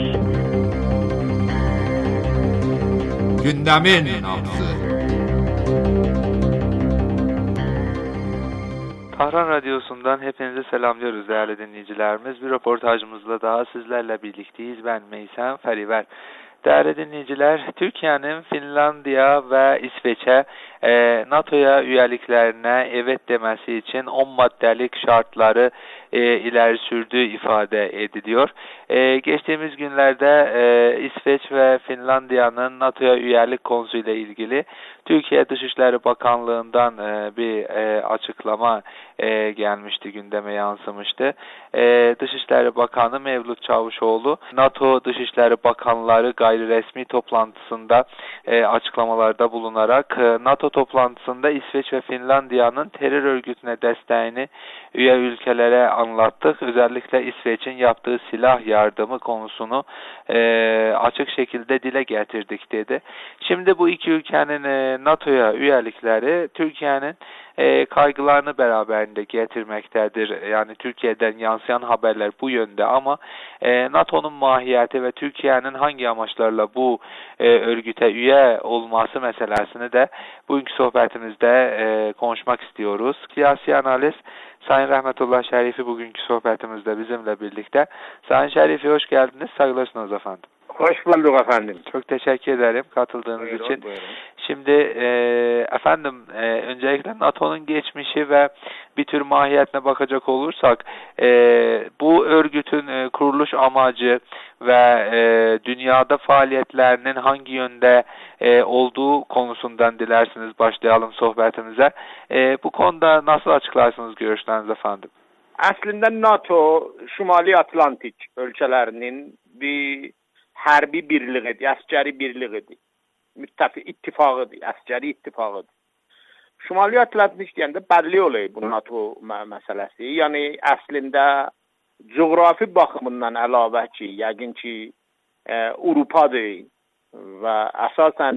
Gündemin nabzı. Tahran Radyosu'ndan hepinize selamlıyoruz değerli dinleyicilerimiz. Bir röportajımızla daha sizlerle birlikteyiz. Ben Meysem Feriver. Değerli dinleyiciler, Türkiye'nin Finlandiya ve İsveç'e NATO'ya üyeliklerine evet demesi için 10 maddelik şartları ileri sürdüğü ifade ediliyor. Geçtiğimiz günlerde İsveç ve Finlandiya'nın NATO'ya üyelik konusuyla ilgili Türkiye Dışişleri Bakanlığı'ndan bir açıklama gelmişti, gündeme yansımıştı. Dışişleri Bakanı Mevlüt Çavuşoğlu, NATO Dışişleri Bakanları gayri resmi toplantısında açıklamalarda bulunarak NATO toplantısında İsveç ve Finlandiya'nın terör örgütüne desteğini üye ülkelere anlattık. Özellikle İsveç'in yaptığı silah yardımı konusunu açık şekilde dile getirdik dedi. Şimdi bu iki ülkenin NATO'ya üyelikleri Türkiye'nin kaygılarını beraberinde getirmektedir. Yani Türkiye'den yansıyan haberler bu yönde ama NATO'nun mahiyeti ve Türkiye'nin hangi amaçlarla bu örgüte üye olması meselesini de bugünkü sohbetimizde konuşmak istiyoruz. Siyasi analiz Sayın Rahmetullah Şerifi bugünkü sohbetimizde bizimle birlikte. Sayın Şerifi hoş geldiniz. Saygılar sunarız efendim. Hoş bulduk efendim. Çok teşekkür ederim katıldığınız için. Buyurun. Şimdi efendim öncelikle NATO'nun geçmişi ve bir tür mahiyetine bakacak olursak bu örgütün kuruluş amacı ve dünyada faaliyetlerinin hangi yönde olduğu konusundan dilerseniz başlayalım sohbetimize. Bu konuda nasıl açıklarsınız görüşlerinizi efendim? Aslında NATO Şimali Atlantik ülkelerinin bir hərbi birliğidir, askeri birliğidir. Müttəfiq ittifaqıdır, askeri ittifaqıdır. Şimali Atlantik deyəndə bəlli olayı bu NATO məsələsi. Yəni əslində coğrafi baxımından əlavə ki, yəqin ki Avropadır və əsasən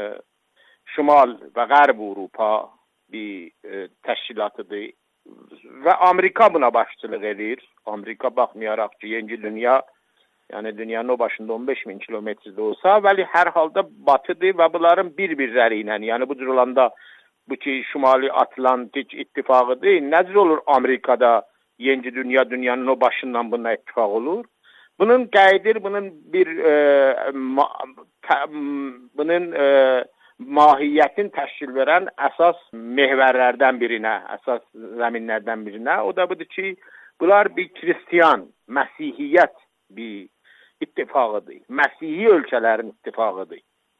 Şimal və Qərb Avropa bir təşkilatıdır və Amerika buna başçılıq edir. Amerika baxmayaraq ki, yeni dünya yani dünyanın o başında 15.000 kilometrede olsa, vəli hər halda batıdır və bunların bir-birləri ilə, yəni bu cür olanda bu ki Şimali Atlantik ittifaqıdır, necə olur Amerikada yeni dünya dünyanın o başından buna ittifaq olur? Bunun qayıdır, bunun bir bunun mahiyyətin təşkil verən əsas mehvərlərdən birinə, əsas zəminlərdən birinə. O da budur ki, bunlar bir Hristiyan, Məsihiyyət bir ittifaqıdır. Məsihi ölkələrin ittifaqıdır.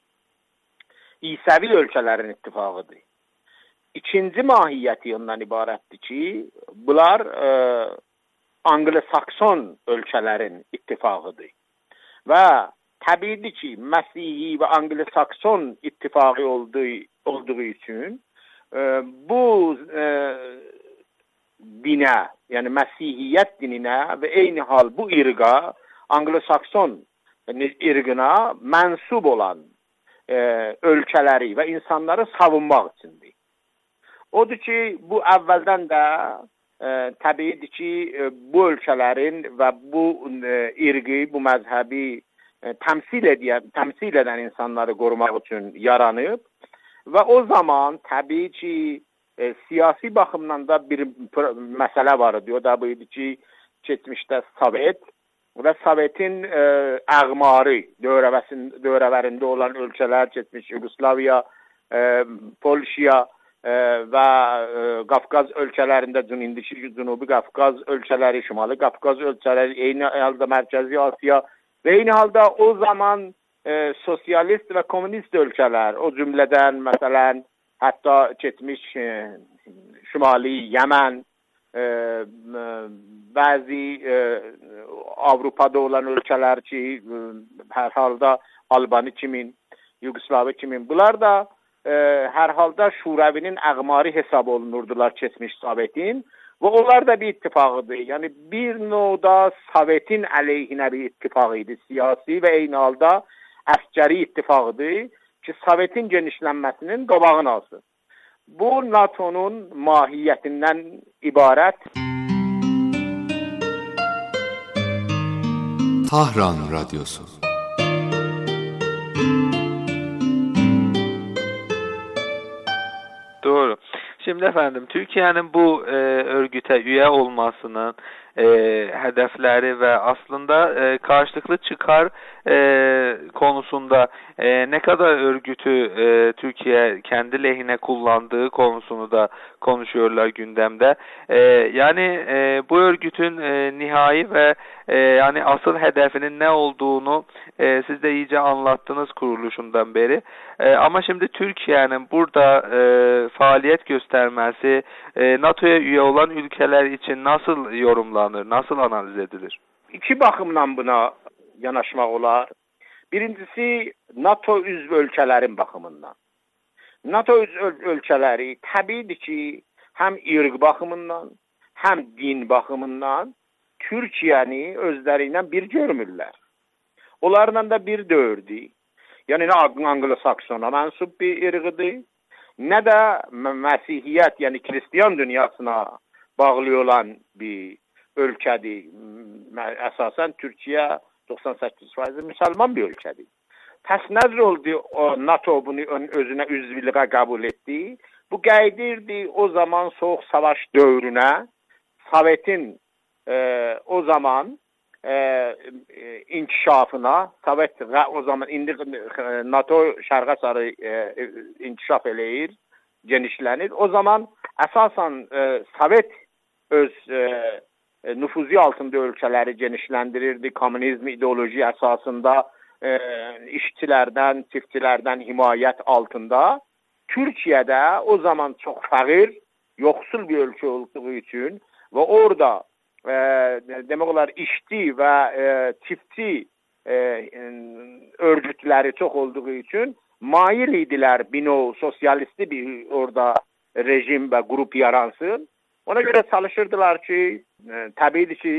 İsəvi ölkələrin ittifaqıdır. İkinci mahiyyəti ondan ibarətdir ki, bunlar Anglo-Sakson ölkələrin ittifaqıdır. Və təbiidir ki, Məsihi və Anglo-Sakson ittifaqı olduğu üçün bu dinə, yəni Məsihiyyət dininə və eyni hal bu irqa, Anglo-Sakson irqına mənsub olan ölkələri və insanları savunmaq üçündür. Odur ki, bu əvvəldən də təbiidir ki, bu ölkələrin və bu irqi, bu məzhəbi təmsil edən insanları qorumaq üçün yaranıb və o zaman təbii ki, siyasi baxımdan da bir məsələ var idi. O da bu idi ki, keçmişdə Sovet və Sovetin əğmarı dövrəvərində olan ölkələr, keçmiş Yugoslaviya, Polşa və Qafqaz ölkələrində, indiki Cənubi Qafqaz ölkələri, Şimali Qafqaz ölkələri, eyni halda Mərkəzi Asiya və eyni halda o zaman sosialist və kommunist ölkələr, o cümlədən məsələn, hətta keçmiş Şimali Yəmən, bəzi Avropada olan ölkələr ki, hər halda Albani kimin, Yugoslavi kimin, bunlar da hər halda Şurəvinin əğmarı hesab olunurdular keçmiş Sovetin və onlar da bir ittifaqıdır. Yəni bir növdə Sovetin əleyhinə bir ittifaq idi, siyasi və eyni halda əskəri ittifaqıdır ki, Sovetin genişlənməsinin qabağını alsın. Bu NATO'nun mahiyyətindən ibarət. Tahran Radyosu. Doğru. Şimdi efendim, Türkiye'nin bu örgüte üye olmasının hedefleri ve aslında karşılıklı çıkar konusunda ne kadar örgütü Türkiye kendi lehine kullandığı konusunu da konuşuyorlar gündemde. Yani bu örgütün nihai ve yani asıl hedefinin ne olduğunu siz de iyice anlattınız kuruluşundan beri. Ama şimdi Türkiye'nin burada faaliyet göstermesi NATO'ya üye olan ülkeler için nasıl yorumlanır, nasıl analiz edilir? İki baxımdan buna yanaşmaq olar. Birincisi, NATO üzv ölkələrin baxımından. NATO üzv ölkələri təbiidir ki, həm irq baxımından, həm din baxımından Türkiyəni özlərindən bir görmürlər. Onlarla da bir dövrdür. Yəni, nə Anglo-Saksona mənsub bir irqidir, nə də Məsihiyyət, yəni Hristiyan dünyasına bağlı olan bir ölkədir. Əsasən Türkiyə 98% müsəlman bir ölkədir. Pəs nəzr oldu, NATO bunu özünə üzvlüğə qəbul etdi. Bu qayıdırdı o zaman Soğuk Savaş dövrünə, Sovetin o zaman inkişafına, Sovet o zaman indi NATO şərqə sarı inkişaf eləyir, genişlənir. O zaman əsasən Sovet öz nüfuzi altında ölkələri genişləndirirdi. Komünizm ideoloji əsasında işçilərdən, çiftçilərdən himayət altında. Türkiyədə o zaman çox fəqir, yoxsul bir ölkə olduğu üçün və orada demək olar işçi və çiftçi örgütləri çox olduğu üçün mail idilər bir növ sosialisti bir orada rejim və qrup yaransın. Ona görə çalışırdılar ki, təbiidir ki,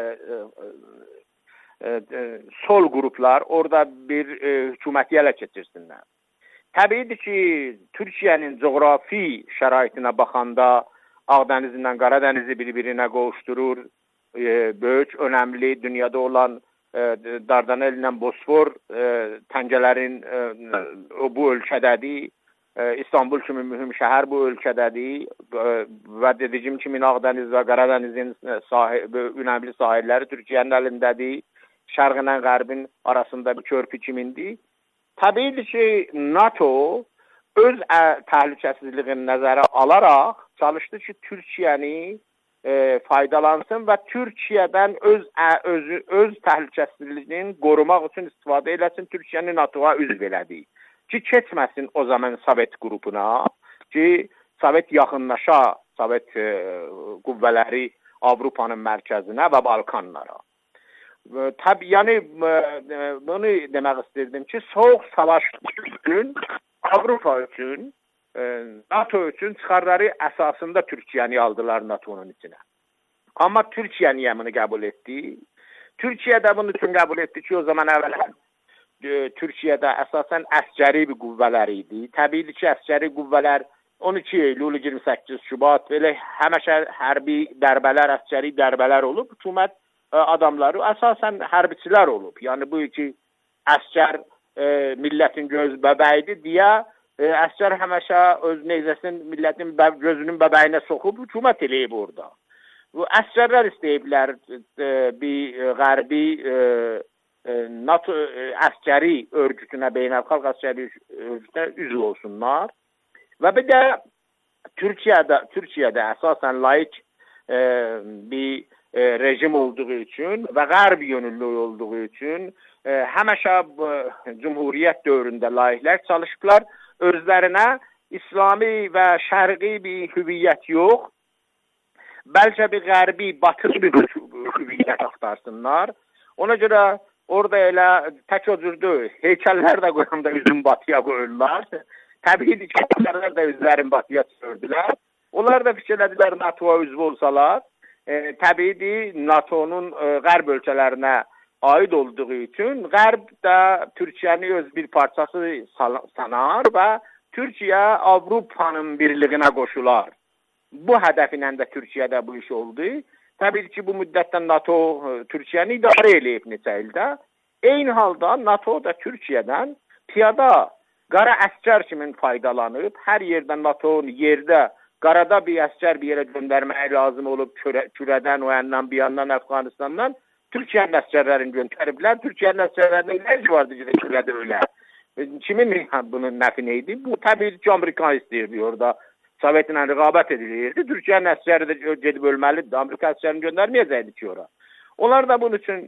sol qruplar orada bir hökuməti ələ keçirsinlər. Təbiidir ki, Türkiyənin coğrafi şəraitinə baxanda Ağdənizlə Qaradənizi bir-birinə qovuşdurur, böyük, önəmli, dünyada olan Dardanel ilə Bosfor təngələrin bu ölkədədir. İstanbul kimi mühüm şəhər bu ölkədədir və dediyim kimi Ağdəniz və Qaradənizin önəmli sahilləri Türkiyənin əlindədir. Şərqlə Qərbin arasında bir körpü kimindir. Təbiidir ki, NATO öz təhlükəsizliyini nəzərə alaraq çalışdı ki, Türkiyəni faydalansın və Türkiyədən öz təhlükəsizliyini qorumaq üçün istifadə eləsin, Türkiyəni NATO-ya üzv elədi. Ki, keçməsin o zaman Sovet qrupuna, ki, Sovet yaxınlaşa, Sovet qüvvələri Avropanın mərkəzinə və Balkanlara. Tabii, yəni bunu demək istirdim ki, soğuk savaş üçün, Avropa üçün, NATO üçün çıxarları əsasında Türkiyəni aldılar NATO'nun içinə. Amma Türkiyə niyə bunu qəbul etdi? Türkiyə də bunu üçün qəbul etdi ki, o zaman əvvələn Türkiyədə əsasən əskəri bir qüvvələr idi. Təbii ki, əskəri qüvvələr 12 Eylül, 28 Şubat belə həmişə hərbi dərbələr, əskəri dərbələr olub. Hökumət adamları əsasən hərbiçilər olub. Yəni bu iki əskər millətin göz bəbəyidir deyə əskər həmişə öz neyzəsinin millətin gözünün bəbəyinə soxub hökumət eləyib orada. Bu əskərlər istəyiblər bir qərbi NATO əskəri örgütünə, beynəlxalq əskəri örgütünə üzv olsunlar. Və bir də Türkiyədə əsasən laik bir rejim olduğu üçün və qərb yönüllü olduğu üçün həmişə Cumhuriyyət dövründə laiklər çalışıblar özlərinə İslami və şərqi bir hüviyyət yox, bəlkə bir qərbi, batılı bir hüviyyət axtarsınlar. Ona görə orada elə tək o cür deyil, heykəllər də qoyanda üzün batıya qoyurlar. Təbii ki, heykəllər də üzlərin batıya çördülər. Onlar da fikirlədilər NATO-ya üzv olsalar, təbii NATO'nun qərb ölkələrinə aid olduğu üçün qərb də Türkiyəni öz bir parçası sanar və Türkiyə Avropanın birliyinə qoşular. Bu hədəfinə də Türkiyədə bu iş oldu. Təbii ki, bu müddətdə NATO Türkiyəni idarə eləyib neçə ildə. Eyni halda NATO da Türkiyədən piyada qara əskər kimi faydalanıb. Hər yerdən NATO'nun yerdə qarada bir əskər bir yerə göndərməyə lazım olub kürədən, o yandan, bir yandan, Əfqanistandan Türkiyənin əskərlərini göndəriblər. Türkiyənin əskərlərinin nə vardı ki, kürədə ölə? Kimin bunun nəfi neydi? Bu təbii ki, Amerika istəyirdi orada. Sovetlə rəqabət edilirdi. Türkiyənin əskəri də gedib ölməlidir. Amerika əskərini göndərməyəcəkdi ki, ora. Onlar da bunun üçün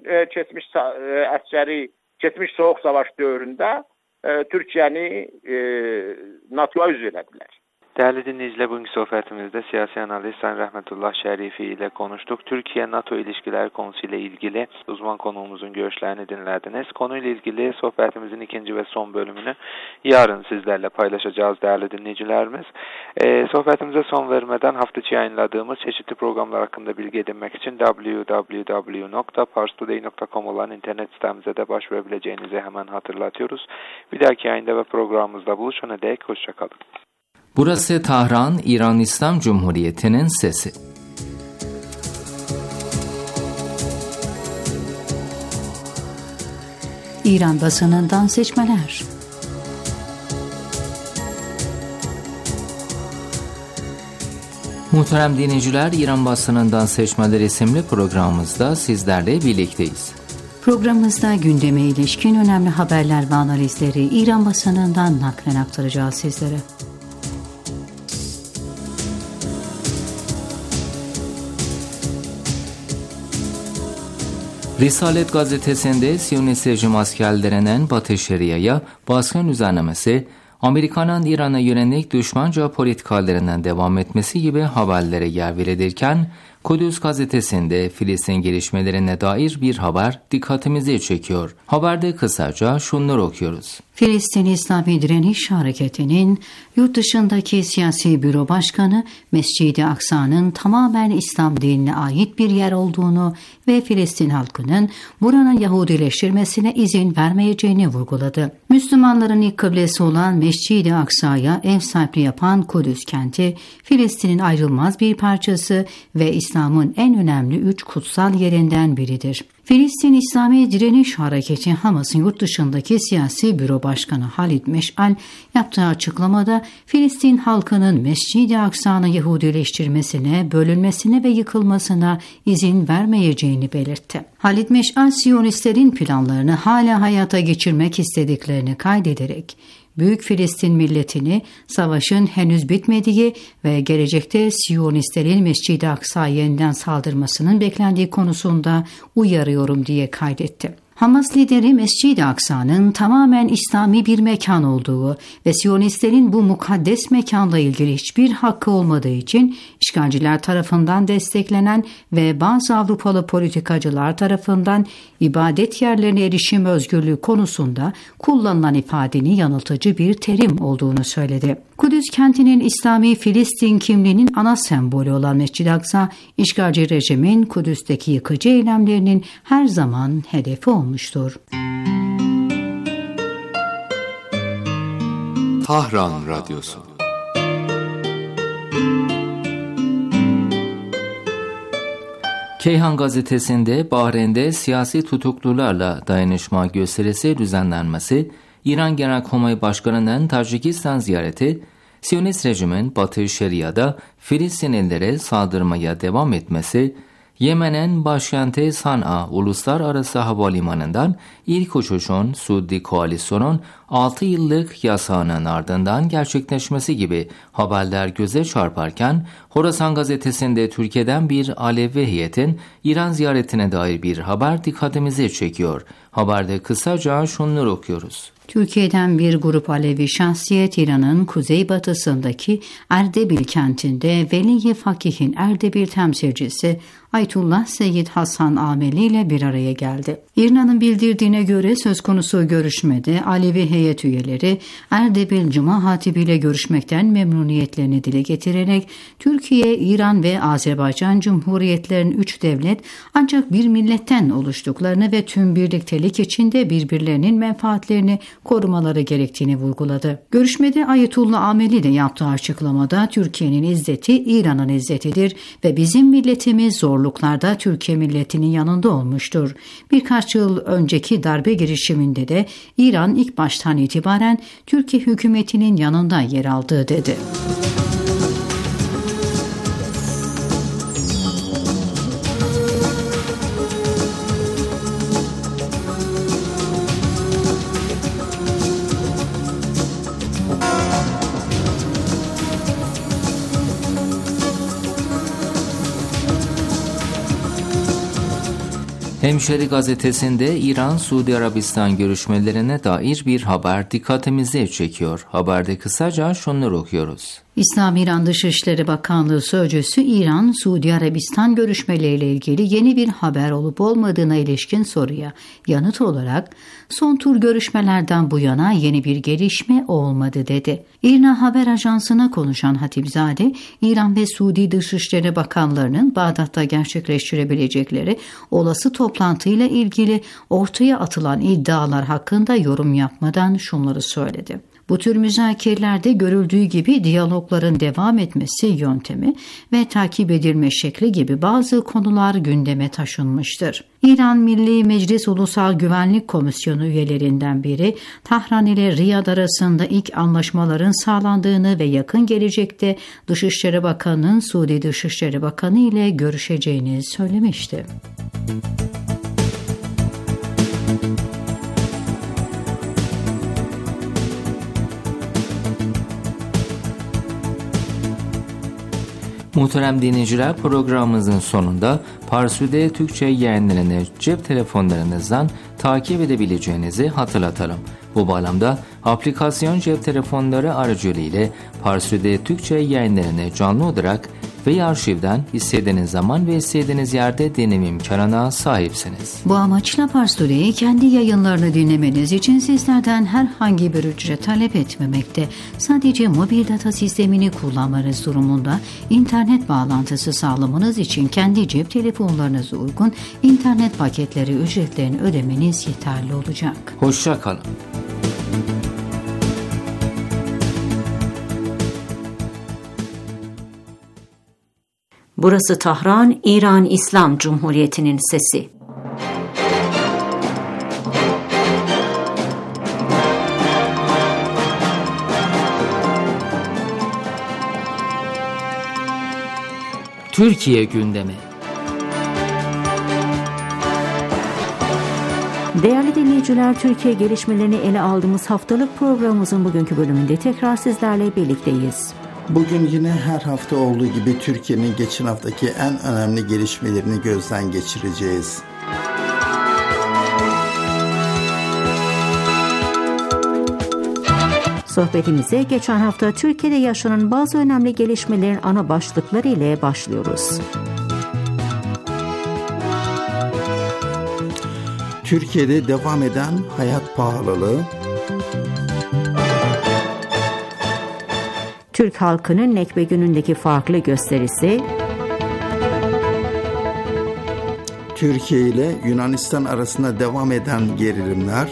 keçmiş soğuk savaş dövründə Türkiyəni NATO'ya üzv elədilər. Değerli dinleyiciler, bugünkü sohbetimizde siyasi analist Sayın Rahmetullah Şerifi ile konuştuk. Türkiye-NATO ilişkiler konusuyla ilgili uzman konuğumuzun görüşlerini dinlediniz. Konuyla ilgili sohbetimizin ikinci ve son bölümünü yarın sizlerle paylaşacağız değerli dinleyicilerimiz. Sohbetimize son vermeden hafta içi yayınladığımız çeşitli programlar hakkında bilgi edinmek için www.parstoday.com olan internet sitemize de başvurabileceğinizi hemen hatırlatıyoruz. Bir dahaki yayında ve programımızda buluşana dek hoşçakalın. Burası Tahran, İran İslam Cumhuriyeti'nin sesi. İran basınından seçmeler. Muhterem dinleyiciler, İran basınından seçmeler isimli programımızda sizlerle birlikteyiz. Programımızda gündeme ilişkin önemli haberler ve analizleri İran basınından naklen aktaracağız sizlere. Risalet gazetesinde Siyonist rejim askerlerinin Batı Şeria'ya baskın düzenlemesi, Amerika'nın İran'a yönelik düşmanca politikalarından devam etmesi gibi haberlere yer verilirken, Kudüs gazetesinde Filistin gelişmelerine dair bir haber dikkatimizi çekiyor. Haberde kısaca şunları okuyoruz. Filistin İslami Direniş Hareketi'nin yurt dışındaki siyasi büro başkanı Mescid-i Aksa'nın tamamen İslam dinine ait bir yer olduğunu ve Filistin halkının buranın Yahudileştirmesine izin vermeyeceğini vurguladı. Müslümanların ilk kıblesi olan Mescid-i Aksa'ya ev sahipliği yapan Kudüs kenti, Filistin'in ayrılmaz bir parçası ve İslam'ın en önemli 3 kutsal yerinden biridir. Filistin İslami Direniş Hareketi Hamas'ın yurt dışındaki siyasi büro başkanı Halid Meş'al yaptığı açıklamada Filistin halkının Mescid-i Aksa'nı Yahudileştirmesine, bölünmesine ve yıkılmasına izin vermeyeceğini belirtti. Halid Meş'al, Siyonistlerin planlarını hala hayata geçirmek istediklerini kaydederek Büyük Filistin milletini savaşın henüz bitmediği ve gelecekte Siyonistlerin Mescid-i Aksa'ya yeniden saldırmasının beklendiği konusunda uyarıyorum diye kaydetti. Hamas lideri Mescid-i Aksa'nın tamamen İslami bir mekan olduğu ve Siyonistlerin bu mukaddes mekanla ilgili hiçbir hakkı olmadığı için işgalciler tarafından desteklenen ve bazı Avrupalı politikacılar tarafından ibadet yerlerine erişim özgürlüğü konusunda kullanılan ifadenin yanıltıcı bir terim olduğunu söyledi. Kudüs kentinin İslami Filistin kimliğinin ana sembolü olan Mescid-i Aksa, işgalci rejimin Kudüs'teki yıkıcı eylemlerinin her zaman hedefi olmuştur. Tahran Radyosu. Keyhan gazetesinde Bahreyn'de siyasi tutuklularla dayanışma gösterisi düzenlenmesi, İran Genelkurmay Başkanı'nın Tacikistan ziyareti, Siyonist rejimin Batı Şeria'da Filistinlilere saldırmaya devam etmesi, Yemen'in başkenti San'a Uluslararası Havalimanı'ndan ilk uçuşun Suudi Koalisyon'un 6 yıllık yasağının ardından gerçekleşmesi gibi haberler göze çarparken, Horasan gazetesinde Türkiye'den bir Alevi heyetin İran ziyaretine dair bir haber dikkatimizi çekiyor. Haberde kısaca şunları okuyoruz. Türkiye'den bir grup Alevi şahsiyet İran'ın kuzeybatısındaki Erdebil kentinde Veli-i Fakih'in Erdebil temsilcisi Ayetullah Seyyid Hasan Ameli ile bir araya geldi. İran'ın bildirdiğine göre söz konusu görüşmede Alevi heyet üyeleri Erdebil Cuma Hatibi ile görüşmekten memnuniyetlerini dile getirerek Türkiye, İran ve Azerbaycan Cumhuriyetlerinin 3 devlet ancak bir milletten oluştuklarını ve tüm birliktelik içinde birbirlerinin menfaatlerini korumaları gerektiğini vurguladı. Görüşmede Ayetullah Ameli de yaptığı açıklamada Türkiye'nin izzeti İran'ın izzetidir ve bizim milletimiz zorluklarda Türkiye milletinin yanında olmuştur. Birkaç yıl önceki darbe girişiminde de İran ilk baştan itibaren Türkiye hükümetinin yanında yer aldığı dedi. Hemşeri gazetesinde İran-Suudi Arabistan görüşmelerine dair bir haber dikkatimizi çekiyor. Haberde kısaca şunları okuyoruz. İslam İran Dışişleri Bakanlığı Sözcüsü İran-Suudi Arabistan görüşmeleriyle ilgili yeni bir haber olup olmadığına ilişkin soruya yanıt olarak son tur görüşmelerden bu yana yeni bir gelişme olmadı dedi. İRNA Haber Ajansı'na konuşan Hatipzade, İran ve Suudi Dışişleri Bakanlarının Bağdat'ta gerçekleştirebilecekleri olası toplantıyla ilgili ortaya atılan iddialar hakkında yorum yapmadan şunları söyledi. Bu tür müzakerelerde görüldüğü gibi diyalogların devam etmesi yöntemi ve takip edilme şekli gibi bazı konular gündeme taşınmıştır. İran Milli Meclis Ulusal Güvenlik Komisyonu üyelerinden biri, Tahran ile Riyad arasında ilk anlaşmaların sağlandığını ve yakın gelecekte Dışişleri Bakanı'nın Suudi Dışişleri Bakanı ile görüşeceğini söylemişti. Muhterem dinleyiciler, programımızın sonunda Parsu'de Türkçe yayınlarını cep telefonlarınızdan takip edebileceğinizi hatırlatalım. Bu bağlamda aplikasyon cep telefonları aracılığıyla Parsu'de Türkçe yayınlarını canlı olarak veya arşivden istediğiniz zaman ve istediğiniz yerde dinleme imkanına sahipsiniz. Bu amaçla Parsu'yu kendi yayınlarını dinlemeniz için sizlerden herhangi bir ücret talep etmemekte. Sadece mobil data sistemini kullanmanız durumunda internet bağlantısı sağlamanız için kendi cep telefonlarınıza uygun internet paketleri ücretlerini ödemeniz yeterli olacak. Hoşça kalın. Burası Tahran, İran İslam Cumhuriyeti'nin sesi. Türkiye gündemi. Değerli dinleyiciler, dinleyiciler, Türkiye gelişmelerini ele aldığımız haftalık programımızın bugünkü bölümünde tekrar sizlerle birlikteyiz. Bugün yine her hafta olduğu gibi Türkiye'nin geçen haftaki en önemli gelişmelerini gözden geçireceğiz. Sohbetimize geçen hafta Türkiye'de yaşanan bazı önemli gelişmelerin ana başlıkları ile başlıyoruz. Türkiye'de devam eden hayat pahalılığı, Türk halkının Nekbe günündeki farklı gösterisi, Türkiye ile Yunanistan arasında devam eden gerilimler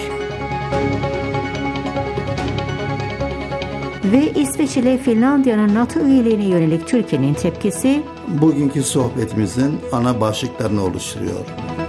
ve İsveç ile Finlandiya'nın NATO üyeliğine yönelik Türkiye'nin tepkisi bugünkü sohbetimizin ana başlıklarını oluşturuyor.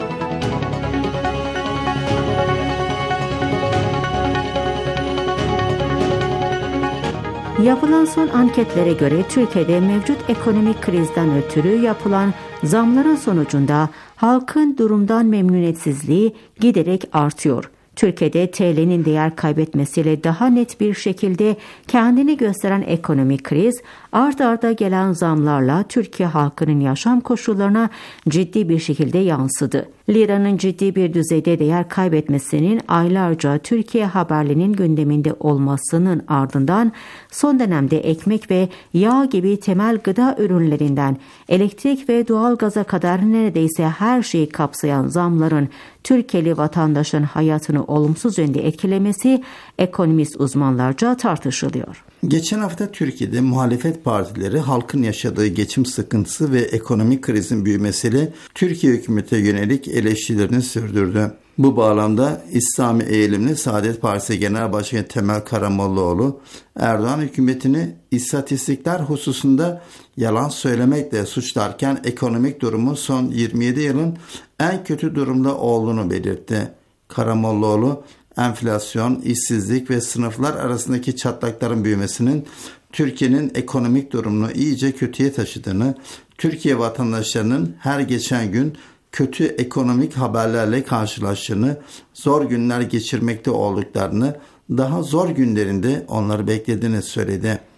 Yapılan son anketlere göre Türkiye'de mevcut ekonomik krizden ötürü yapılan zamların sonucunda halkın durumdan memnuniyetsizliği giderek artıyor. Türkiye'de TL'nin değer kaybetmesiyle daha net bir şekilde kendini gösteren ekonomik kriz, art arda gelen zamlarla Türkiye halkının yaşam koşullarına ciddi bir şekilde yansıdı. Liranın ciddi bir düzeyde değer kaybetmesinin aylarca Türkiye haberlerinin gündeminde olmasının ardından son dönemde ekmek ve yağ gibi temel gıda ürünlerinden elektrik ve doğalgaza kadar neredeyse her şeyi kapsayan zamların Türkiye'li vatandaşın hayatını olumsuz yönde etkilemesi ekonomist uzmanlarca tartışılıyor. Geçen hafta Türkiye'de muhalefet partileri halkın yaşadığı geçim sıkıntısı ve ekonomik krizin büyümesiyle Türkiye hükümete yönelik eleştirilerini sürdürdü. Bu bağlamda İslami eğilimli Saadet Partisi Genel Başkanı Temel Karamollaoğlu, Erdoğan hükümetini istatistikler hususunda yalan söylemekle suçlarken ekonomik durumu son 27 yılın en kötü durumda olduğunu belirtti. Karamollaoğlu, enflasyon, işsizlik ve sınıflar arasındaki çatlakların büyümesinin Türkiye'nin ekonomik durumunu iyice kötüye taşıdığını, Türkiye vatandaşlarının her geçen gün kötü ekonomik haberlerle karşılaştığını, zor günler geçirmekte olduklarını, daha zor günlerinde onları beklediğini söyledi.